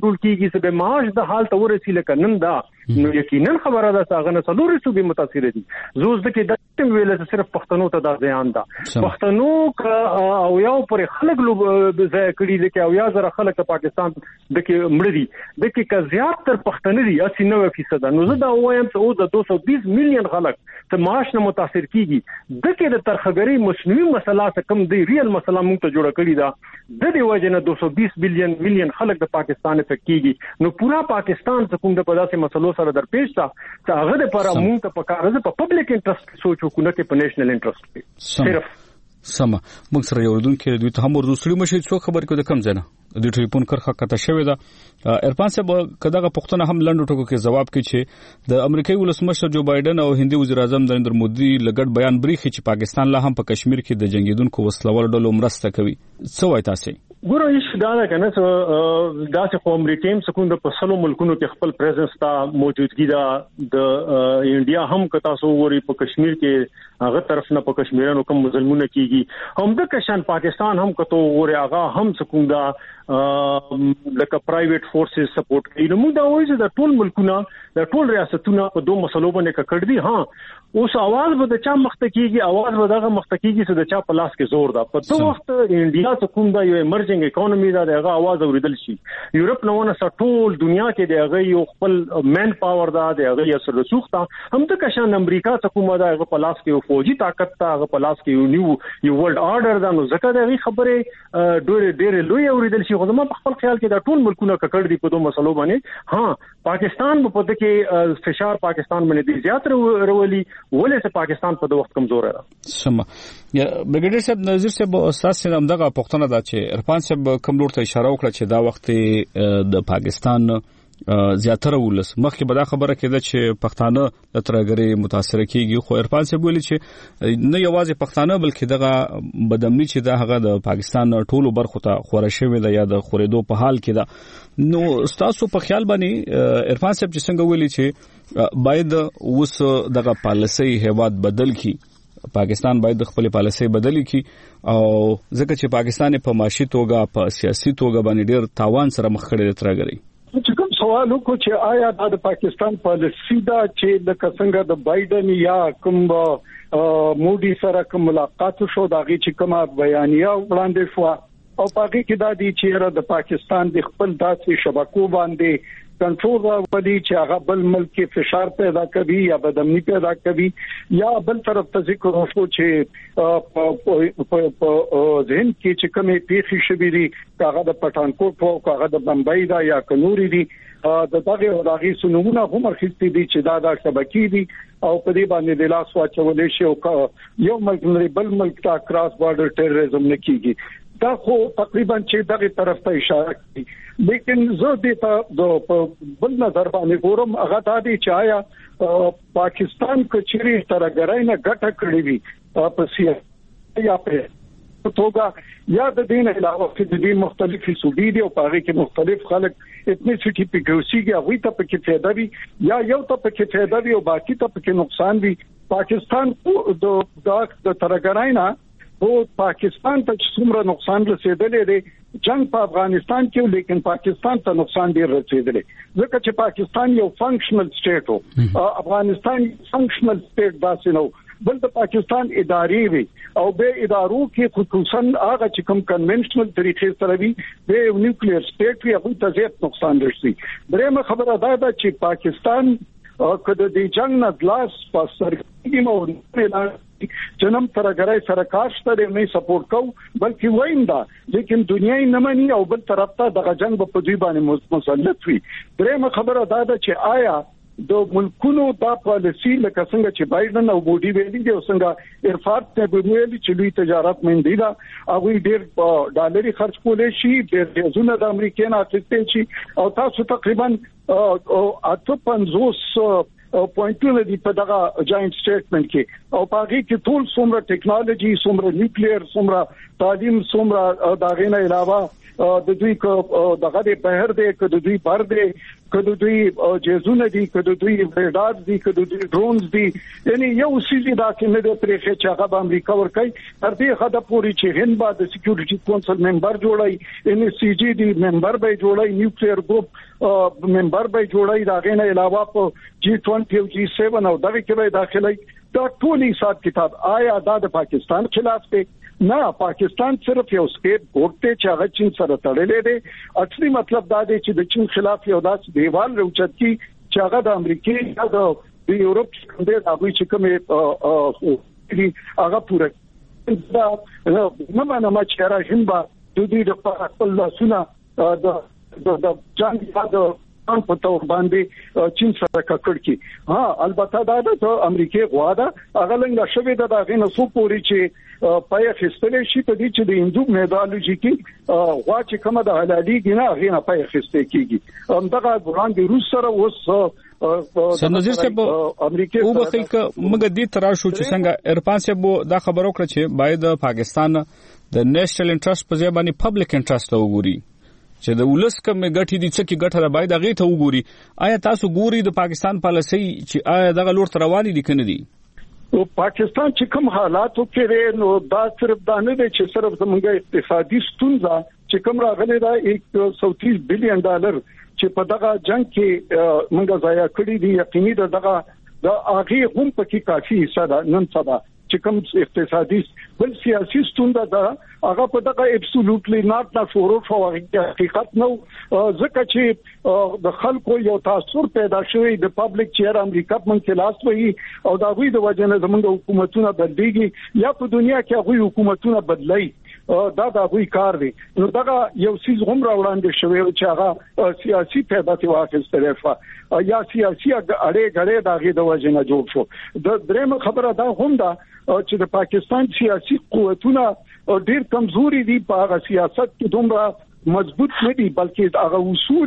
کنټرول کیږي چې به معاش د حال ته ورسي لکه نن دا نو یقینا خبره ده څنګه نه څلوري صوبې متاثر دي زوز د کې د ویل چې صرف پښتنو ته دا ځان ده پښتنو او یو پر خلک لو ځای کړي لکه او یا زره خلک د پاکستان د کې مړ دي د کې کا زیات تر پښتني دي اسی نو فیصد نو زه دا وایم چې او د دوه سوه بیس میلیون خلک ته معاش نه متاثر کیږي د کې د ترخګری مصنوعي مسله څخه کم دی ریل مسله موږ ته جوړه کړی دا د دې وجه نه دوه سوه بیس میلیون میلیون خلک د پاکستان افیکټ کیږي نو پورا پاکستان څخه کوم د پداسه مسلو سره درپېښ تا چې هغه د پر موږ ته پکاره ده په پبلک انټرست سوچو کو نه کې په نېشنل انټرست صرف سم موږ سره یو دن کې دوی ته هم ورسړي مشي څو خبر کو د کم ځنه د ټلیفون کرخه کته شوې ده ارفان صاحب کداغه پښتنه هم لنډ ټکو کې جواب کوي چې د امریکایي ولسمشر جو بایدن او هندي وزیر اعظم نریندر مودي لګډ بیان بریخي چې پاکستان لا هم په کشمیر کې د جنگیدونکو وسلوال ډلو مرسته کوي څه وایي تاسو ګورو هیڅ دا نه کنه چې داسې خو امریکا هم سکون په سلو ملکونو کې خپل پریزنس تا موجودګي دا د انډیا هم کتا سو وری په کشمیر کې هغه طرف نه په کشمیرانو کوم ظلمونه کیږي هم د کشان پاکستان هم کته وری هغه هم سکون دا لکه پرایویټ فورسز سپورټ کوي نو موږ دا وایو چې د ټول ملکونو د ټول ریاستونو په دوه مسلو باندې کړ دي ها اوس आवाज به د چا مخته کیږي आवाज به دغه مخته کیږي چې د چا په لاس کې زور ده په تو وخت انډیا ته کوم دا یو ایمرجنګ اکانومي دا دغه आवाज اوریدل شي یورپ نو نه ټول دنیا کې دغه یو خپل مین پاور دا دغه یو سره سوخته هم د کشان امریکا ته کوم دا هغه په لاس کې یو فوجي طاقت ته هغه په لاس کې یو نیو یو ورلد آرډر دا نو ځکه دغه خبره ډېر ډېر لوی اوریدل شي خو زما په خپل خیال کې دا ټول ملکونه ککړ دي په دوه مسلو باندې ها پاکستان په پد کې فشار پاکستان باندې زیات رولي ولې چې پاکستان په دوه وخت کمزور را سم یا بګډر صاحب نظر صاحب استاد سره دغه پښتنه دا چې عرفان صاحب کوم لور ته اشاره وکړه چې دا وخت د پاکستان زیاتره ولس مخکې به دا خبره کېده چې پښتانه د ترګری متاثر کیږي خو عرفان صاحب ویلي چې نه یوازې پښتانه بلکې دغه بدامني چې دا هغه د پاکستان ټولو برخو ته خوره شوی ده یا د خورېدو په حال کې ده نو تاسو په خیال باندې عرفان صاحب چې څنګه ویلي چې باید اوس دغه پالیسي هیواد بدل کی پاکستان باید خپل پالیسي بدلی کی او ځکه چې پاکستان په معاشي توګه په سیاسي توګه باندې ډیر تاوان سره مخ کړی ترګری چې کوم سوال وکړو چې آیا د پاکستان پالیسي دا چې د څنګه د بایدن یا کوم مودي سره کوم ملاقات شو دا غي چې کومه بیانیه وړاندې شو او پاګه کې دا دي چې د پاکستان د خپل داسې شبکو باندې کنټرول راوړي چې هغه بل ملک کې فشار پیدا کوي یا بدامني پیدا کوي یا بل طرف ته ذکر وشو چې په ذهن کې چې کومه پیښې شوې دي هغه د پټانکوټ او هغه د بمبئی دا یا کنوري دي د دغه وداغي سنونه هم مرخصتي دي چې دا د شبکې دي او په دې باندې د لاس واچولې شي او یو ملک نه بل ملک ته کراس بارډر ټیرریزم نه کیږي دا خو تقریبا چې دغه طرف ته اشاره کوي لیکن زه دې ته د بل نظر باندې ګورم هغه د دې چې آیا پاکستان کچري ترګرای نه ګټه کړې وي په سیاسي یا په توګه یا د دین علاوه چې د مختلفي صوبې دي او په هغه کې مختلف خلک اتنیسټي پیګوسیږي هغه ته پکې فایده وي یا یو ته پکې فایده وي او باقي ته پکې نقصان وي پاکستان د د ترګرای نه او پاکستان ته څومره نقصان رسیدلې دی جنگ په افغانستان کې لیکن پاکستان ته نقصان ډیر رسیدلی ځکه چې پاکستان یو فنکشنل سټیټ او افغانستان فنکشنل سټیټ داسې نو بل د پاکستان اداري وي او به ادارو کې خصوصا هغه چې کوم کنونشنل طریقې سره وي د نیوکلیر سټیټ وي هغه ته زیات نقصان رسي درېمه خبره دا ده چې پاکستان کله د جنگ نه لاس په سر کې مو جنم ترګرای سرکار ستاره نه سپورټ کو بلکې ویندا لیکن دنیا یې نه مانی او بل طرف ته د جنگ په دوی باندې مسلط وي درېمه خبره دا ده چې آیا د ملکونو د پالیسي لکه څنګه چې بایدن او مودي ویلي دي او څنګه ارفات ته ویلي چې دوی تجارت مندي دا هغه ډېر ډالري خرج کولای شي ډېر زونه د امریکا نه اخیستل شي او تاسو تقریبا اته پنځوس پوینټونه دی په دغه جاینټ سټیټمنټ کې او پاګه کې ټول څومره ټیکنالوژي څومره نیوکلیر څومره تعلیم څومره دا غینه علاوه د دوی دغه د بهر دی که د دوی بر دی که د دوی جزونه دي که د دوی ریډار دي که د دوی ډرونز دي یعنی یو سیزي دا کې نه د پرېخه چې هغه به امریکا ورکړي تر دې خاطر پوری چې هند با د سکیورټي کونسل ممبر جوړي ان سی جی ډي ممبر به جوړي نیوکلیر ګروپ ممبر به جوړي دا غینه علاوه په جی بیس او جی سیون او دغه کې به داخلي دا ټول حساب کتاب آیا دا د پاکستان خلاف دی نه پاکستان صرف یو سټیټ ګورډ ته چې هغه چین سره تړلې دي اصلي مطلب دا دی چې د چین خلاف یو داس دیوال راوچت کی چې هغه د امریکای یا د یورپ څخه د هغه چې کومه هغه پوره دا نه مانه ما چې راځم با د دې د خپل لاسونه د د جنگ د ان په تور باندې چین سره ککړ کی ها البته دا د امریکای غواړه هغه لنګ شوی د دغه نو سو پوری چې پای خستلې شي په دې چې د هندو میډالوجي کې غوا چې کومه د حلالي ګنا غینه پای خسته کیږي همدغه وړاندې روس سره اوس سنځیر صاحب امریکای او بخې ک موږ دې ترا شو چې څنګه ارفان صاحب دا خبرو کړ چې باید پاکستان د نېشنل انټرست په ځای باندې پبلک انټرست وګوري چې د ولس کوم غټي دي چې غټه باید هغه ته وګوري آیا تاسو ګوري د پاکستان پالیسي چې آیا دغه لور تر رواني دي کنه دي او پاکستان چې کوم حالاتو کې نو دا صرف دا نه دي چې صرف زموږ اقتصادي ستونزه چې کوم راغلي دا یک سو تیس بلین ډالر چې په دغه جنگ کې موږ ضایع کړی دي یقیني دغه د هغه هم پکې کافي حصہ ده نن سبا چې کوم اقتصادي بل سیاسي ستونزه ده هغه په دغه ابسولوټلی ناٹ نه شروع شو حقیقت نو ځکه چې د خلکو یو تاثر پیدا شوی د پبلک چیر امریکا مونږ لاس وی او دا غوي د وجنه زموږ حکومتونه بدلېږي یا په دنیا کې غوي حکومتونه بدلای دا دا غوي کار دی نو دا یو سیز هم راوړاندې شوی چې هغه سیاسي پیدا تی واخیستل شو یا سیاسي اړې غړې دا غي د وجنه جوړ شو د درېم خبره دا هم دا چې د پاکستان سیاسي قوتونه ډېر کمزوري دي په هغه سیاست کې دومره مضبوط نه دي بلکې هغه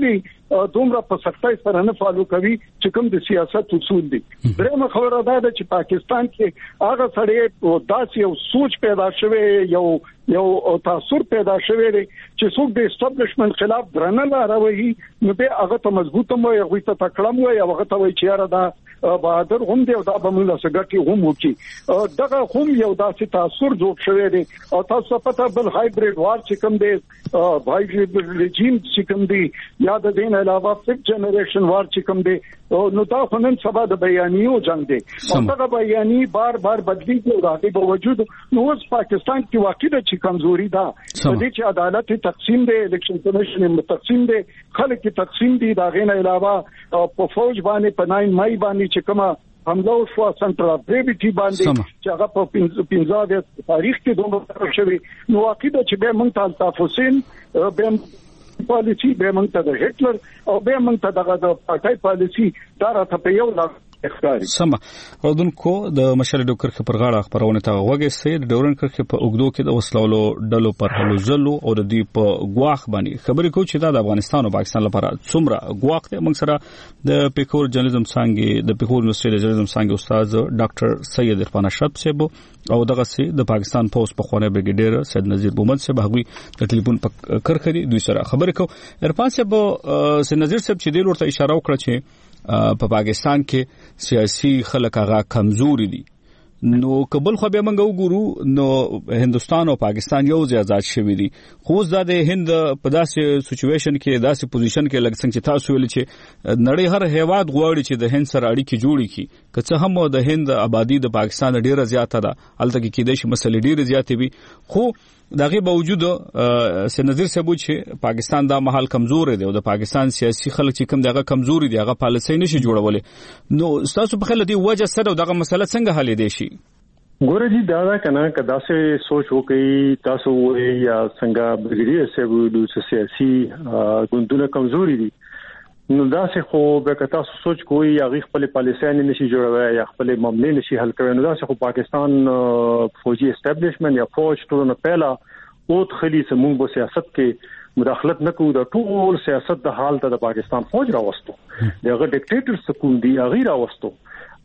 اصول دومره په سختۍ سره نه فالو کوي چې کوم د سیاست اصول دي درېمه خبره دا ده چې پاکستان کې هغه سړی داسې یو سوچ پیدا شوی یو یو تاثر پیدا شوی دی چې څوک د اسټابلیشمنت خلاف درنه لاروي نو به هغه ته مضبوطه مو یو ته تکړم وي هغه ته وي چې را دا بهادر هم دی او دا به موږ سګټي هم وکي دغه هم یو داسې تاثر جوړ شوی دی او تاسو پته بل هایبرید وار چې کوم دی هایبرید رژیم چې کوم دی یا د دین علاوه ففت جنریشن وار چې کوم دی نو دا فنن سبا د بیانیو جنگ دی او دا بیانی بار بار بدلیږي او د هغه باوجود نو اوس پاکستان کې واقع د کمزوري ده د دې چې عدالت تقسیم دی الیکشن کمیشن تقسیم دی خلک تقسیم دي دا غینه علاوه په فوج باندې په ناین مای باندې چې کومه حمله شو سنټرال افریقا باندې چې هغه په پنځه تاریخ کې دومره شوی نو واقع ده چې به مونږ الطاف حسین به پالیسی به مونږ ته د هټلر او به مونږ ته دغه د پارټای پالیسی دا راته په یو لاس سم اردوونکو د مشر ډوکر کې پر غاړه خبرونه ته وګورئ چې د ډورن کرخه په اوګدو کې د وسلولو ډلو پر هلو زلو او د دې په غواخ باندې خبرې کوي چې د افغانستان او پاکستان لپاره څومره غواخ دی موږ سره د پیکور جرنالیزم څنګه د پیکور یونیورسيټي د جرنالیزم څنګه استاد ډاکټر سید عرفان اشرف صاحب او دغه سي د پاکستان پوس په خونه بریګیډیر سید نذیر بومن صاحب هغوی د ټلیفون په کرخه دي دوی سره خبرې کوي عرفان صاحب سید نذیر صاحب چې د ورته اشاره وکړه چې په پاکستان کې سیاسي خلک هغه کمزوري دي نو قبل خو به موږ وګورو نو هندستان او پاکستان یو ځای آزاد شوي دي خو د هند په داسې سچويشن کې داسې پوزیشن کې لږ څنګه چې تاسو ویل چې نړۍ هر هیواد غواړي چې د هند سره اړیکې جوړې کړي که څه هم د هند آبادی د پاکستان ډیره زیاته ده البته کې کېدای شي مسلې ډیره زیاتې وي خو دغه باوجود سنذیر صاحب چې پاکستان دا محل کمزور دی او د پاکستان سیاسي خلک چې کوم دغه کمزوري دی هغه پالیسي نشي جوړولې نو تاسو په خله دی وجه سره دغه مسله څنګه حل دی شي ګوره جی دا دا کنه کدا سه سوچ وکي تاسو وې یا څنګه بریګیډیر صاحب د سیاسي ګوندونه کمزوري دي نو دا سه خو به کتا سوچ کوی یا غی خپل پالیسي نه نشي جوړوي یا خپل معاملې نشي حل کوي نو دا سه خو پاکستان فوجي اسټابلیشمنت یا فوج ټول نه پهلا او خلی سمون په سیاست کې مداخلت نکوه د ټول سیاست د حال ته د پاکستان فوج راوستو دغه ډیکټیټر سکون دی غیر راوستو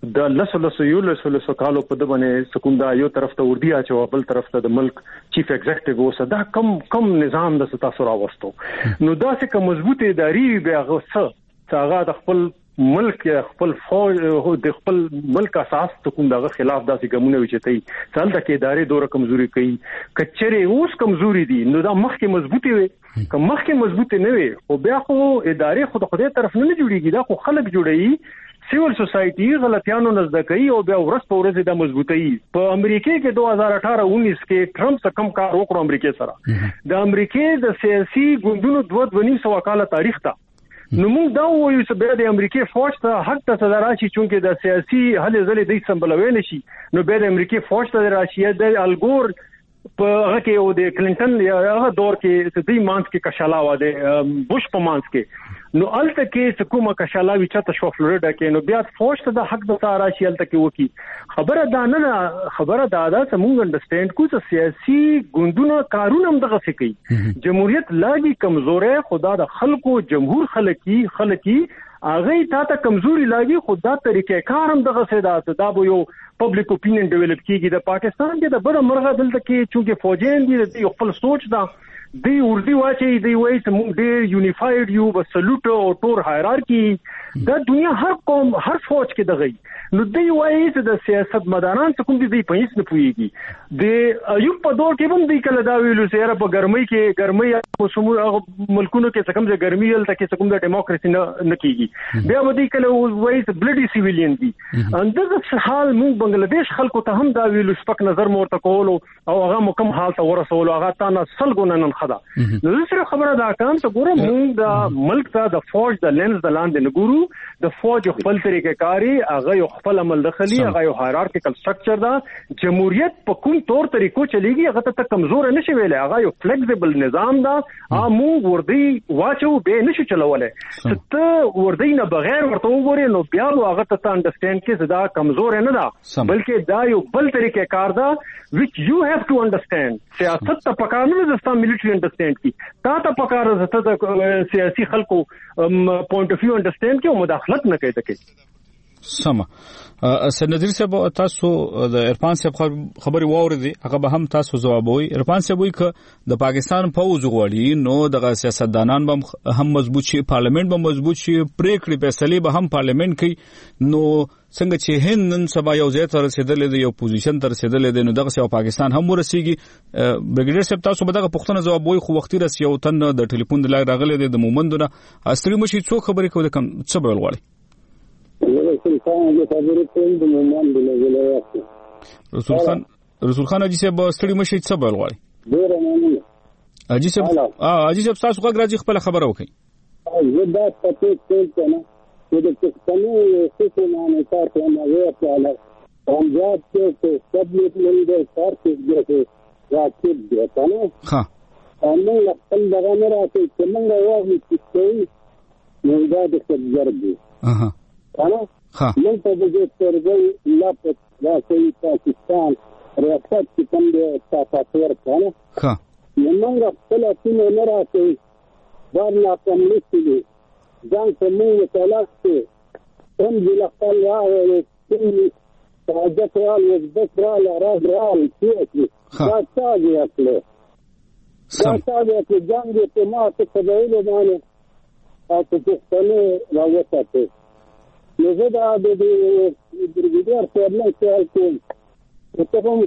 د لسو لسو یو لسو لسو کالو په د باندې سکوندا یو طرف ته وردی اچو بل طرف ته د ملک چیف ایگزیکټیو وسه دا کم کم نظام د تاسو راوستو نو دا څه کوم مضبوط اداري بیا غوسه څنګه د خپل ملک خپل فوج د خپل ملک اساس ته کوم دغه خلاف داسې ګمونه وچتای ځل د کې ادارې دوره کمزوري کوي کچره اوس کمزوري دي نو دا مخکې مضبوطي وي که مخکې مضبوطي نه وي او بیا خو ادارې خود خدای طرف نه جوړیږي دا خو خلک جوړي سیول سوسایټي غلطیانو نزد کوي او بیا ورځ په ورځ د مضبوطي په امریکا کې دو هزار اٹھارہ انیس کې ټرمپ څخه کم کار وکړ امریکا سره د امریکا د سیاسي ګوندونو دوه ونی سو کال تاریخ ته نو موږ دا وایو چې به د امریکا فوج ته حق ته صدر راشي چې د سیاسي هلې ځلې د سمبلوي نشي نو به د امریکا فوج ته راشي د الګور په هغه کې او د کلینټن یا هغه دور کې د دې مانس کې کشاله و د بوش په مانس کې نو الته کې حکومت کشاله وی چاته شو فلوریدا کې نو بیا فوج ته د حق د سارا شي الته کې وکی خبره دا نه خبره دا دا سمون انډرستاند کو چې سیاسي ګوندونه کارونه هم دغه څه کوي جمهوریت لاګي کمزورې خدا د خلکو جمهور خلکی خلکی اغه تا ته کمزوري لاګي خدا طریقې کار هم دغه څه دا دا به یو پبلک اپینین ډیولپ کیږي د پاکستان کې د بره مرغه دلته کې چې فوجین دي د خپل سوچ دا دی اردو واچي دی وای چې موږ ډېر یونیفاید یو بس سلوټ او ټور هایرارکی د دنیا هر قوم هر فوج کې دغه نو دی وای چې د سیاست مداران څخه کوم دي په هیڅ نه پويږي د ایوب په دور کې هم دی کله دا ویلو چې په ګرمۍ کې ګرمۍ په سمو ملکونو کې څنګه د ګرمۍ ول تکي څنګه د دیموکراسي نه کیږي بیا ودی کله وای چې بلډي سیویلین دي اندغه حال موږ بنگلاديش خلکو ته هم دا ویلو سپک نظر مورته کول او هغه مکم حال ته ورسول هغه تا نه سلګونه نن خدا نو سره خبره دا کوم چې ګوره موږ د ملک ته د فوج د لینز د لاندې نه ګورو د فوج خپل طریقې کاری هغه یو خپل عمل دخلي هغه یو هایرارکیکل سټرکچر دا جمهوریت په کوم تور طریقو چلیږي هغه ته کمزور نه شي ویلې هغه یو فلیکسیبل نظام دا موږ وردی واچو به نشو چلولای ته وردی نه بغیر ورته وګوري نو بیا هغه ته انډرستاند کې دا کمزور نه دا بلکې دا یو بل طریقې کار دا which you have to understand سیاست ته پکانو د ستا ملټری انډرستاند کی تا ته پکاره زته د سیاسي خلکو پوینټ اف ویو انډرستاند کې مداخلت نه کوي تکي سم سنذیر صاحب تاسو د عرفان صاحب خبري واوریدي هغه به هم تاسو جوابوي عرفان صاحب وایي ک د پاکستان فوج غوړي نو د سیاستدانان به هم مضبوط شي پارلیمنت به مضبوط شي پریکړې فیصله به هم پارلیمنت کوي نو څنګه چې هند نن سبا یو ځای ته رسیدلې دی یو پوزیشن ته رسیدلې دی نو دغه سیو پاکستان هم ورسیږي برګیډیر صاحب تاسو به دغه پښتنه جوابوي خو وختي رس یو تن د ټلیفون د لای راغلی دی د مومندونه استری مشي څو خبرې کوي کوم څه به ولغړي رسول خان د خبرې کوم د مومند له ولایت رسول خان رسول خان اجي صاحب استری مشي څه به ولغړي ډیر نه اجي صاحب اه اجي صاحب تاسو غږ راځي خپل خبره وکړي زه دا پته کوم چې د پښتنو سیستم کار کوي على پنجاب کې سبلیت لنډ پارټي ګرځي راکټ دی کنه ها انه خپل دغه نه راځي چې موږ واغلی چې کوي موږ دا د سبجربي اها کنه ها نن په دې ترګي لا په راځي پاکستان ریاست کې کوم دی تاسو کنه ها موږ خپل ټیم نه راځي دا نه کوم لیکلي ځان ته موږ تلاسته هم د خپل راوي چې حاجت رال وذکر رال راز رال کیږي دا څنګه یې دا څنګه چې جنگ په ما ته قبایل باندې تاسو پښتنه راوځته نو زه دا د برګیډیر په نوم سوال کوم چې کوم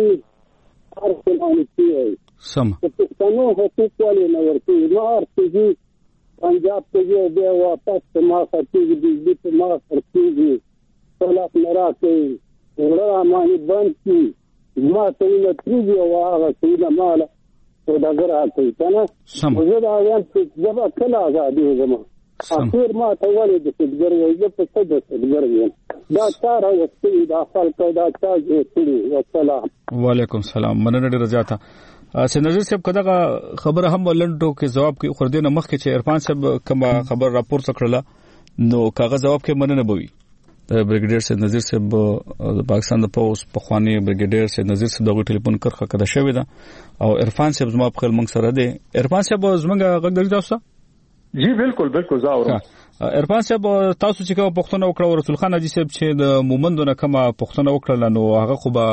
څنګه ارسنال کیږي سم پښتنو حقوق ولې نه ورته نو ارتجي پنجاب کې به واپس ما خرڅېږي د دې په ما خرڅېږي طلاق نه راکړي ورا مانی باندې کی ما ته نه تریږي او هغه څه مال او دا راځي کنه زه دا وایم چې زما کله آزادي زما اخر ما ته ولې د سګر یو په څه د سګر یم دا تار او ستې دا خلک دا تاج کړي والسلام وعلیکم السلام مننه ډیره زیاته سنجر صاحب کداغه خبره هم ولندو کې جواب کې خور دینه مخ کې چې عرفان صاحب کومه خبر راپور څکړه نو کاغذ جواب کې مننه بوي برګیډیر سید نذیر صاحب د پاکستان د پوس په خواني برګیډیر سید نذیر صاحب دغه ټلیفون کرخه کده شوې ده او عرفان صاحب زما په خپل منځ سره دی عرفان صاحب زمونږ غږ درځي تاسو جی بالکل بالکل زاورم ارفان صاحب تاسو چې کوم پښتنه وکړه رسول خان حاجی صاحب چې د مومندو نه کومه پښتنه وکړه نو هغه خو به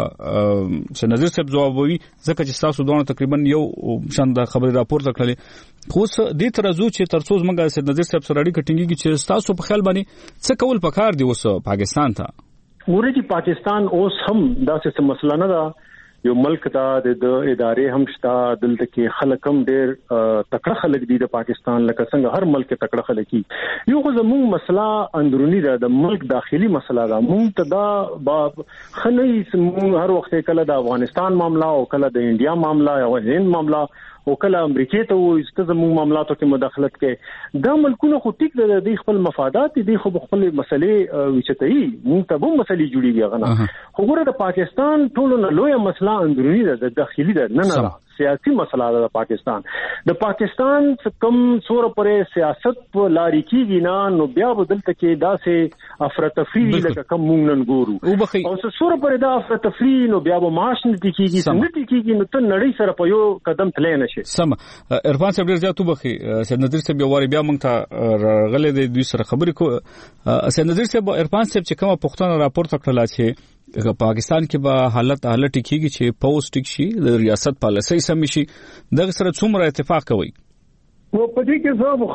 چې نظر صاحب جواب وي ځکه چې تاسو دوه تقریبا یو شند خبري راپورته کړلې خو دې ترازو چې ترڅو زمونږه سید نظر صاحب سره اړیکه ټینګي چې تاسو په خیال باندې څه کول پکار دی اوس پاکستان ته ورته پاکستان اوس هم داسې څه مسله نه ده یو ملک ته د ادارې هم شته دلته کې خلک هم ډېر تکړه خلک دي د پاکستان لکه څنګه هر ملک تکړه خلک دي یو خو زموږ مسله اندرونی ده د ملک داخلي مسله ده مونږ ته دا با خنۍ مونږ هر وخت کله د افغانستان معاملہ او کله د انډیا معاملہ او هند معاملہ او کله امریکای ته وې چې زموږ معاملاتو کې مداخلت کوي دا ملکونه خو ټیک ده د خپل مفادات دي خو خپل مسلې وچتای مونږ ته به مسلې جوړیږي غنه خو ګوره د پاکستان ټول نه لوی مسله اندرونی ده د داخلي ده نه نه سیاسي مسله ده د پاکستان د پاکستان کم سور پرې سیاست په لاري کېږي نه نو بیا بدلته کې داسې افراطفری لکه کم مونږ نن ګورو او سور پرې دا افراطفری نو بیا به معاش نه کېږي څنګه کېږي نو ته نړۍ سره په یو قدم تللی نشي سم عرفان صاحب ډیر زیات وبخي سید نظر صاحب یو واری بیا مونږ ته غلې د دوی سره خبرې کو سید نظر صاحب عرفان صاحب چې کومه پښتنه راپورته کړل چې پاکستان کې به حالت حالت کېږي چې پوسټ ټیک شي د ریاست پالیسي سم شي دغه سره څومره اتفاق کوي نو په دې کې زه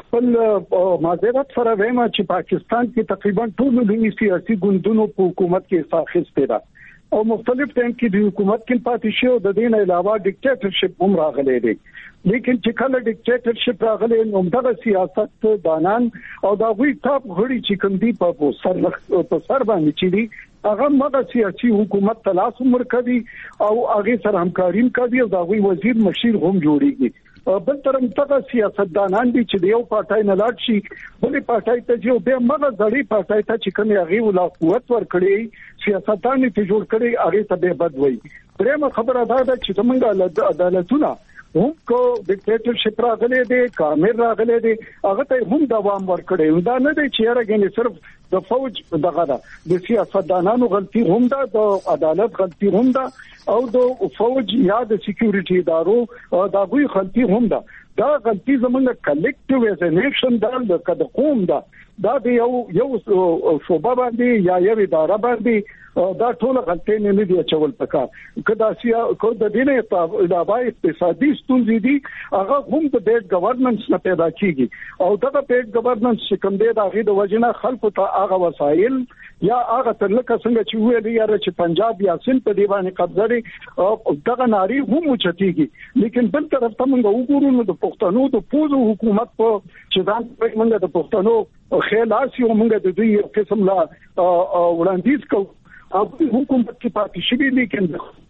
خپل معذرت سره وایم چې پاکستان کې تقریبا ټول د سیاسي ګوندونو په حکومت کې ساخسته ده او مختلف ټیم کې د حکومت کې پاتې شو د دین علاوه ډیکټیټرشپ هم راغلی دی لیکن چې کله ډیکټیټرشپ راغلی نو دغه سیاست دانان او دا وی ټاپ غړي چې کوم دی په سر په سر باندې چې دی هغه مغه سیاسي حکومت تلاش مرکزي او هغه سره همکاري کوي او دا وی وزیر مشیر هم جوړیږي بل ترم تاسو سیاستدانان دي چې یو پټای نه لاړ شي بلې پټای ته جو به مغه ځړې پټای ته چې کوم هغه ولا قوت ور کړی سیاستدان ته جوړ کړي هغه ته به بد وي پرېمه خبره ده چې زمونږ عدالتونه هم کو ډیکټیټرشپ راغلي دي کامل راغلي دي هغه ته هم دوام ورکړي دا نه دي چې راګنې صرف د فوج دغه ده د سیاستدانانو غلطي هم ده د عدالت غلطي هم ده او د فوج یا د سکیورټي ادارو دا غوي غلطي هم ده دا غلطي زمونږ کلیکټیو ایز ا نیشن دا د قوم ده دا د یو یو شوبه باندې یا یو اداره باندې دا ټول غلطي نه نه دي چول پکار کدا سیا کو د دینه په علاوه اقتصادي ستونزې دي هغه هم د بیت ګورننس نه پیدا کیږي او دا بیت ګورننس چې کوم دی دا غي د وجنه خلکو ته هغه وسایل یا هغه تلکه څنګه چې ویل یا چې پنجاب یا سند په دیوانه قبضه لري او دغه ناری هم چتيږي لیکن بل طرف ته موږ وګورو نو د پښتنو د پوزو حکومت په چې ځان په موږ د پښتنو خلاصي او موږ د دوی قسم لا وړاندیز کو او حکومت کې پاتې شي لیکن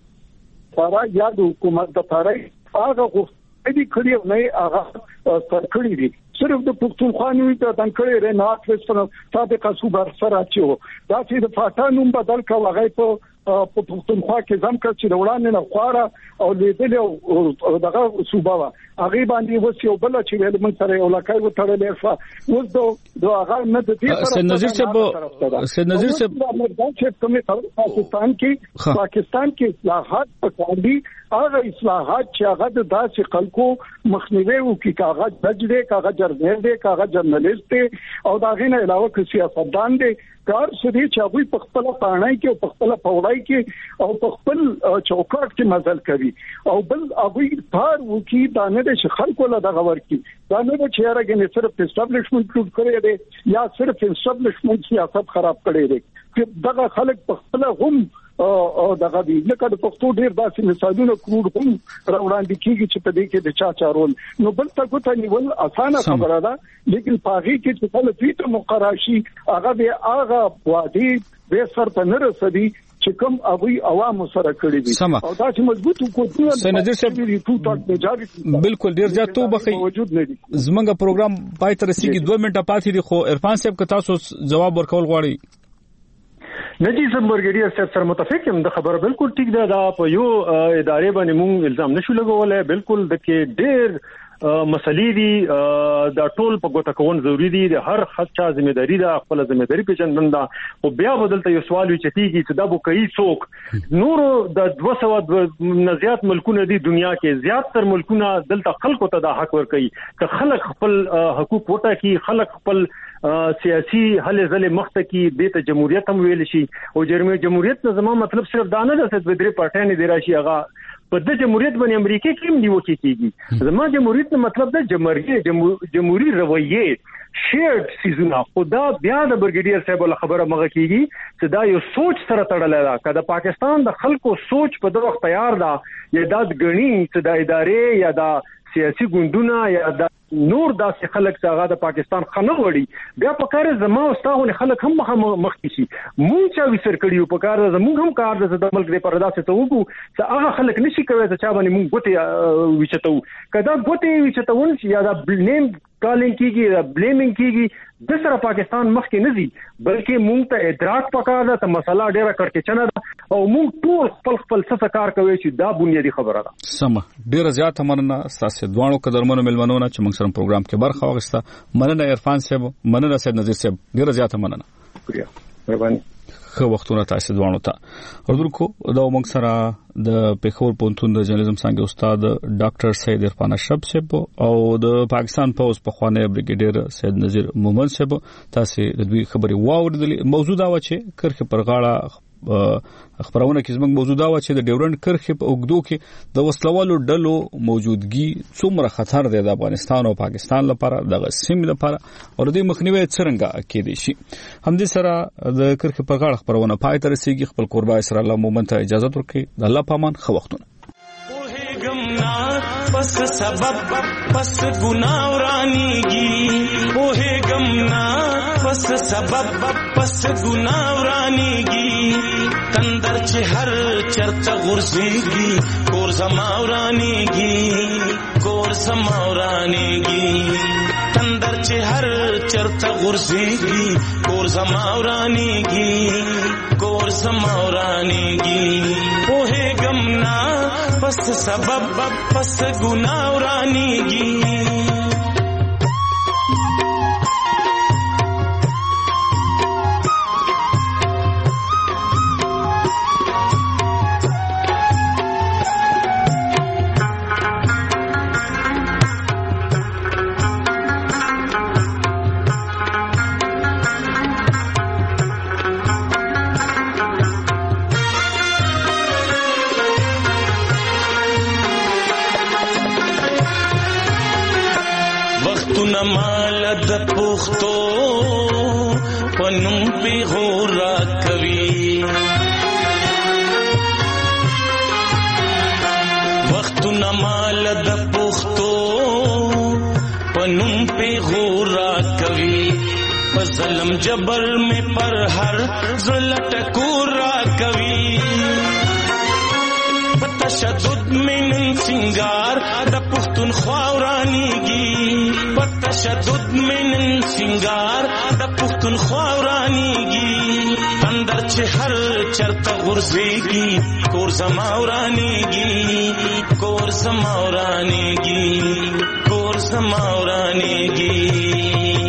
سارا یا د حکومت د پاره هغه دې کړیو نه هغه سرکړی دي صرف د پښتونخوا ته د کړي رنات وسره سابقه صوبر سره چو دا چې د فاټانوم بدل کا وغه په په پښتونخوا کې ځم کړ چې وړاندې نه خواره او لیدل او دغه صوبه هغه باندې وسیو بل چې ول من سره یو لکای و تړلې ښه اوس دو دو هغه نه د دې سره نظر صاحب سید نظر صاحب چې کومه پاکستان کې پاکستان کې اصلاحات پکار دي هغه اصلاحات چې هغه د داسې خلکو مخنیوي وکړي کاغذ بجډه کاغذ جرنل دی کاغذ جرنالیست دی او دا غینه علاوه کې سیاستدان دی کار سړي چې هغه په خپل پاڼای کې او په خپل پوړای کې او په خپل چوکاټ کې مزل کوي او بل هغه پار وکي دا نه د خلکو له دغه ورکی دا نه چې هغه صرف اسټابلیشمنت ټول کړی دی یا صرف اسټابلیشمنت سیاست خراب کړی دی چې دغه خلک په خپل هم او دغه دی لکه د پښتو ډیر داسې مثالونه کړو هم راوړاندې کیږي چې په دې کې د چا چارول نو بل څه ته نیول اسانه خبره ده لیکن پاغي کې چې کله پیټه مقراشي هغه به هغه وادي به سر ته نه رسېدي چې کوم ابوي عوام سره کړی دي او دا چې مضبوط حکومتونه سنجر صاحب بالکل ډیر زیات تو بخي زمونږ پروګرام پای تر رسیدي دوه منټه پاتې دي خو عرفان صاحب که تاسو جواب ورکول غواړي نجی زم برګډیر صاحب سره متفق یم د خبره بالکل ټیک ده دا په یو ادارې باندې مونږ الزام نشو لګولای بالکل د کې ډېر مسلې دي دا ټول په ګوته کول ضروری دي د هر خدچا ځمېداري ده خپل ځمېداري پیژندل ده او بیا بدلته یو سوال وي چې تیږي چې دا بو کوي څوک نور د دوه سوه نزيات ملکونه دي دنیا کې زیات تر ملکونه دلته خلکو ته دا حق ور کوي چې خلک خپل حقوق وټا کی خلک خپل سیاسي هلې ځلې مخته کې د ته جمهوریت هم ویل شي او جمهوریت نه زموږ مطلب صرف دا نه ده چې د درې پارټیانې دی راشي هغه په د جمهوریت باندې امریکا کې هم نیوکه کیږي زموږ جمهوریت نه مطلب ده جمهوریت جمهوریت رویه شیرډ سیزونه خدا بیا د برګډیر صاحب له خبره مغه کیږي چې دا یو سوچ سره تړلې ده کله پاکستان د خلکو سوچ په دغه وخت تیار ده یا د غنی چې د ادارې یا د سیاسي ګوندونه یا د نور داسې خلک چې هغه د پاکستان خنه وړي بیا په کار زما او تاسو خلک هم مخ کې شي مونږ چې وسر کړیو په کار زموږ هم کار د ملک د پرداسه ته وګو چې هغه خلک نشي کوي چې چا باندې مونږ ګوتې وچتو کدا ګوتې وچتون یا د بلیم کالینګ کیږي د بلیمینګ کیږي د سره پاکستان مخ کې نه دي بلکې مونږ ته ادراک پکار ده ته مسله ډیره کړکېچنه ده او مونږ ټول خپل خپل څه کار کوي چې دا بنیادی خبره ده سم ډیره زیاته مننه تاسو دوانو قدرمنو ملمنو نه چې موږ سره پروګرام کې برخه واغسته مننه عرفان صاحب مننه سید نذیر صاحب ډیره زیاته مننه شکریہ مهرباني خو وختونه تاسو دوانو ته اردو کو دا موږ سره د پیښور پونتون د جرنالیزم څنګه استاد ډاکټر سید عرفان اشرف صاحب او د پاکستان پوز په خوانه بریګیډیر سید نذیر مومن صاحب تاسو د دوی خبري واوریدلې موضوع دا و چې کرخه پر غاړه خبرونه کې زموږ موضوع دا و چې د ډیورنډ کرخه په اوګدو کې د وسلوالو ډلو موجودګي څومره خطر دی د افغانستان او پاکستان لپاره د سیمې لپاره او د مخنیوي څرنګه کېدی شي هم دې سره د کرخه په غاړه خبرونه پای ته رسیدي خپل قربای سره الله مومن ته اجازه ورکړي د الله پامان خو وختونه پس سبب پس گناہ ورانیگی اوہے گمنا پس سبب پس گناہ ورانیگی تندر چه ہر چرچ غرزیگی کور زما ورانیگی کور زما ورانیگی تندر چه ہر چرچ غرزیگی کور زما ورانیگی کور زما ورانیگی اوہے گمنا پس سبب پس گناہ ورانیگی مال د پختو پنوم پی غورا کوي وخت نمال د پختو پنوم پی غورا کوي په ظلم جبر میں پر ہر ظلم ټکورا کوي په تشدد من سنگار د پختون خاورانیږي تشدد من سنگار د پختون خاورانیږي اندر چې هر چرته غرزيږي کور زما ورانیږي کور زما ورانیږي کور زما ورانیږي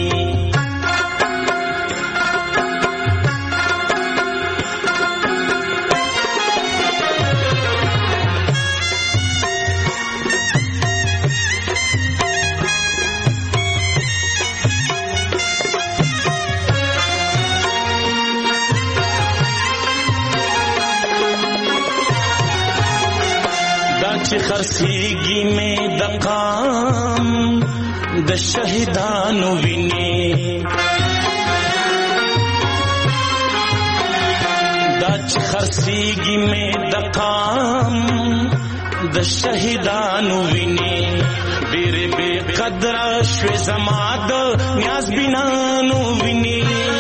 خرسیگی میں دقام د شہیدانو ویني داچ خرسیگی میں دقام د شہیدانو ویني ډېر بے قدر شوي زماد نیاز بینانو ویني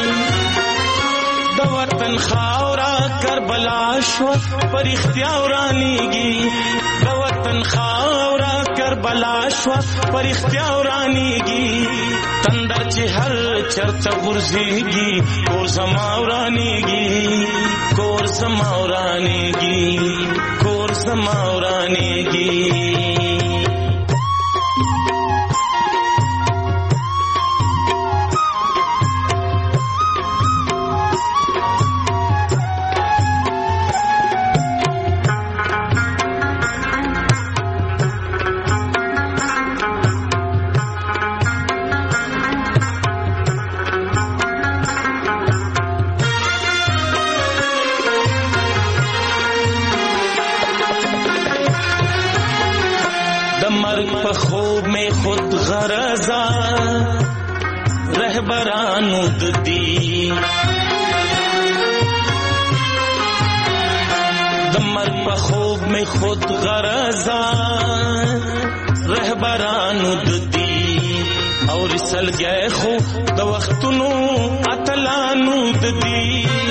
د وطن خاورا کربلا شو پر اختیارانیږي د وطن خاورا کربلا شوا پر اختیارانیږي تندر چې هر چرته ورځيږي کور زما ورانیږي کور زما ورانیږي کور زما ورانیږي خوب میں خود غرضا رہبرانو دی دمر په خوب میں خود غرضا رہبرانو دی اور سل گئے خو د وختونو اتلانو دی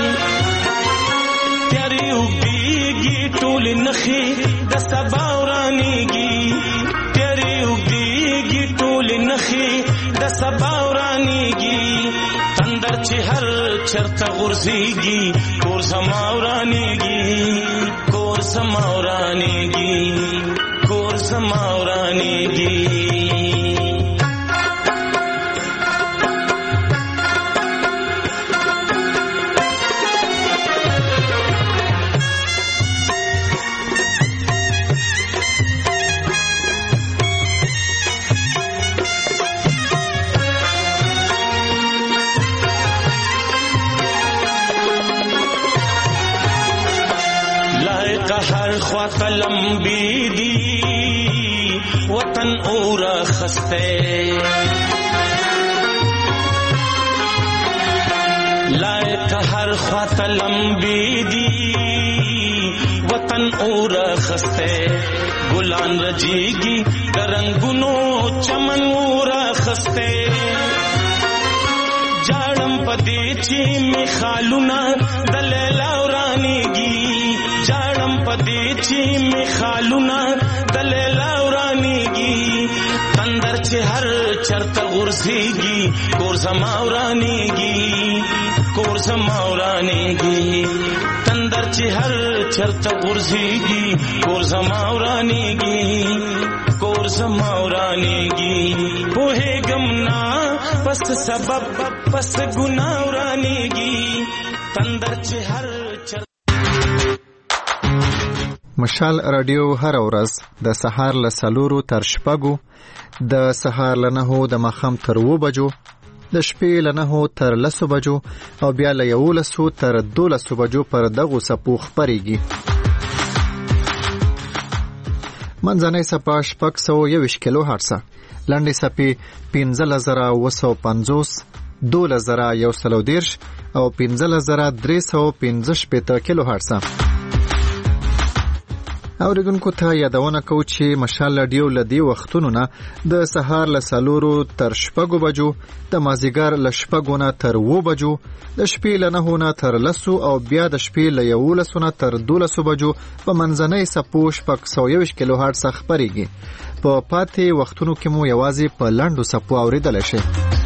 تیاری وګيږي ټول نخي د سبا ورانيږي د سبا ورانیږي تندر چې هر چرته غورځيږي کور زما ورانیږي کور زما ورانیږي کور زما ورانیږي خواته لمبی دی وطن اورا خستے لائق ہر خواته لمبی دی وطن اورا خستے گلان رجیگی درنگنو چمن اورا خستے جاڑم پدی چی می خالونا دلیلا ورانیگی جاڑم پدی چی می خالونا دلیلا ورانیگی تندر چی ہر چرت غرزیگی کور زما ورانیگی کور زما ورانیگی تندر چی ہر چرت غرزیگی کور زما ورانیگی کور زما ورانیگی پوہے گمنا پس سبب پس گناہ ورانیگی تندر چی ہر چرت مشال رادیو هر ورځ د سهار له څلورو تر شپږو د سهار له نهو د ماښام تر اووه بجو د شپې له نهو تر لسو بجو او بیا له یولسو تر دولسو بجو پر دغو څپو خپرېږي. منځنۍ څپه شپږ سوه یوویشت کیلو هرڅه، لنډې څپې پنځلس زره اووه سوه پنځوس، دولس زره یو سل او دېرش او پنځلس زره درې سوه پنځه شپېته کیلو هرڅه. اوریدونکو ته یادونه کوو چې مشال رادیو له دې وختونو نه د سهار له څلورو تر شپږو بجو، د مازدیګر له شپږو نه تر اووه بجو، د شپې له نهو نه تر لسو او بیا د شپې له یولسو نه تر دولسو بجو په منځنۍ څپو شپږ سوه یوویشت کیلو هرټز خپرېږي. په پاتې وختونو کې مو یوازې په لنډو څپو اورېدلی شئ.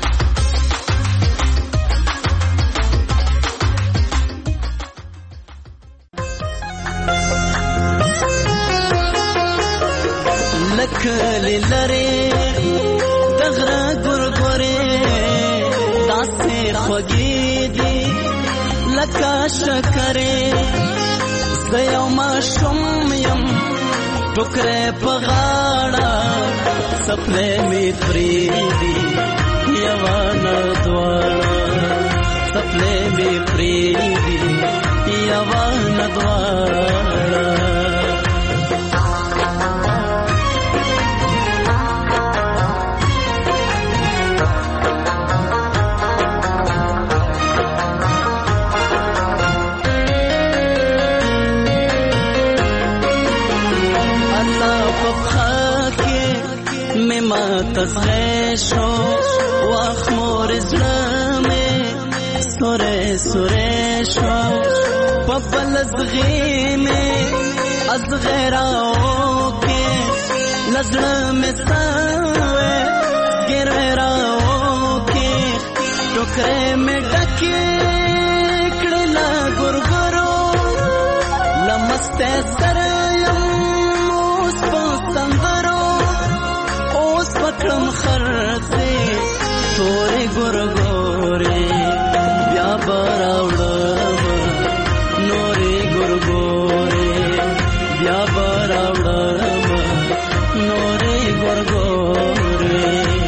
کلی لري دغره ګورګورې داسې خوږې دي لکه شکرې زه یو ماشوم یم ټوکرې په غاړه څپلۍ مې پرېږدي یوه نه دواړه څپلۍ مې پرېږدي یوه نه دواړه. تزغه شو واخ مور زلمه سوره سوره شو پپل زغه مه از غیراو کې لزړه सावे गिरवेराओ के टोकरे में डके कड़ला गुरगुरो लमस्ते सरयम उस संदरो उस पकड़म खरसे तोरे गुरगोरे ब्या बरावड़म नोरे गुरगोरे ब्या बरावड़म नोरे गुरगोरे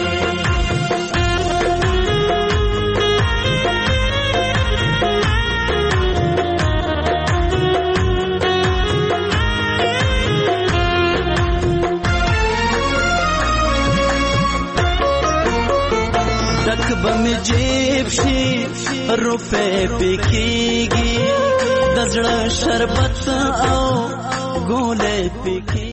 बम जेब शी रुपए पिकेगी दजड़ा शरबत आओ गोले पिके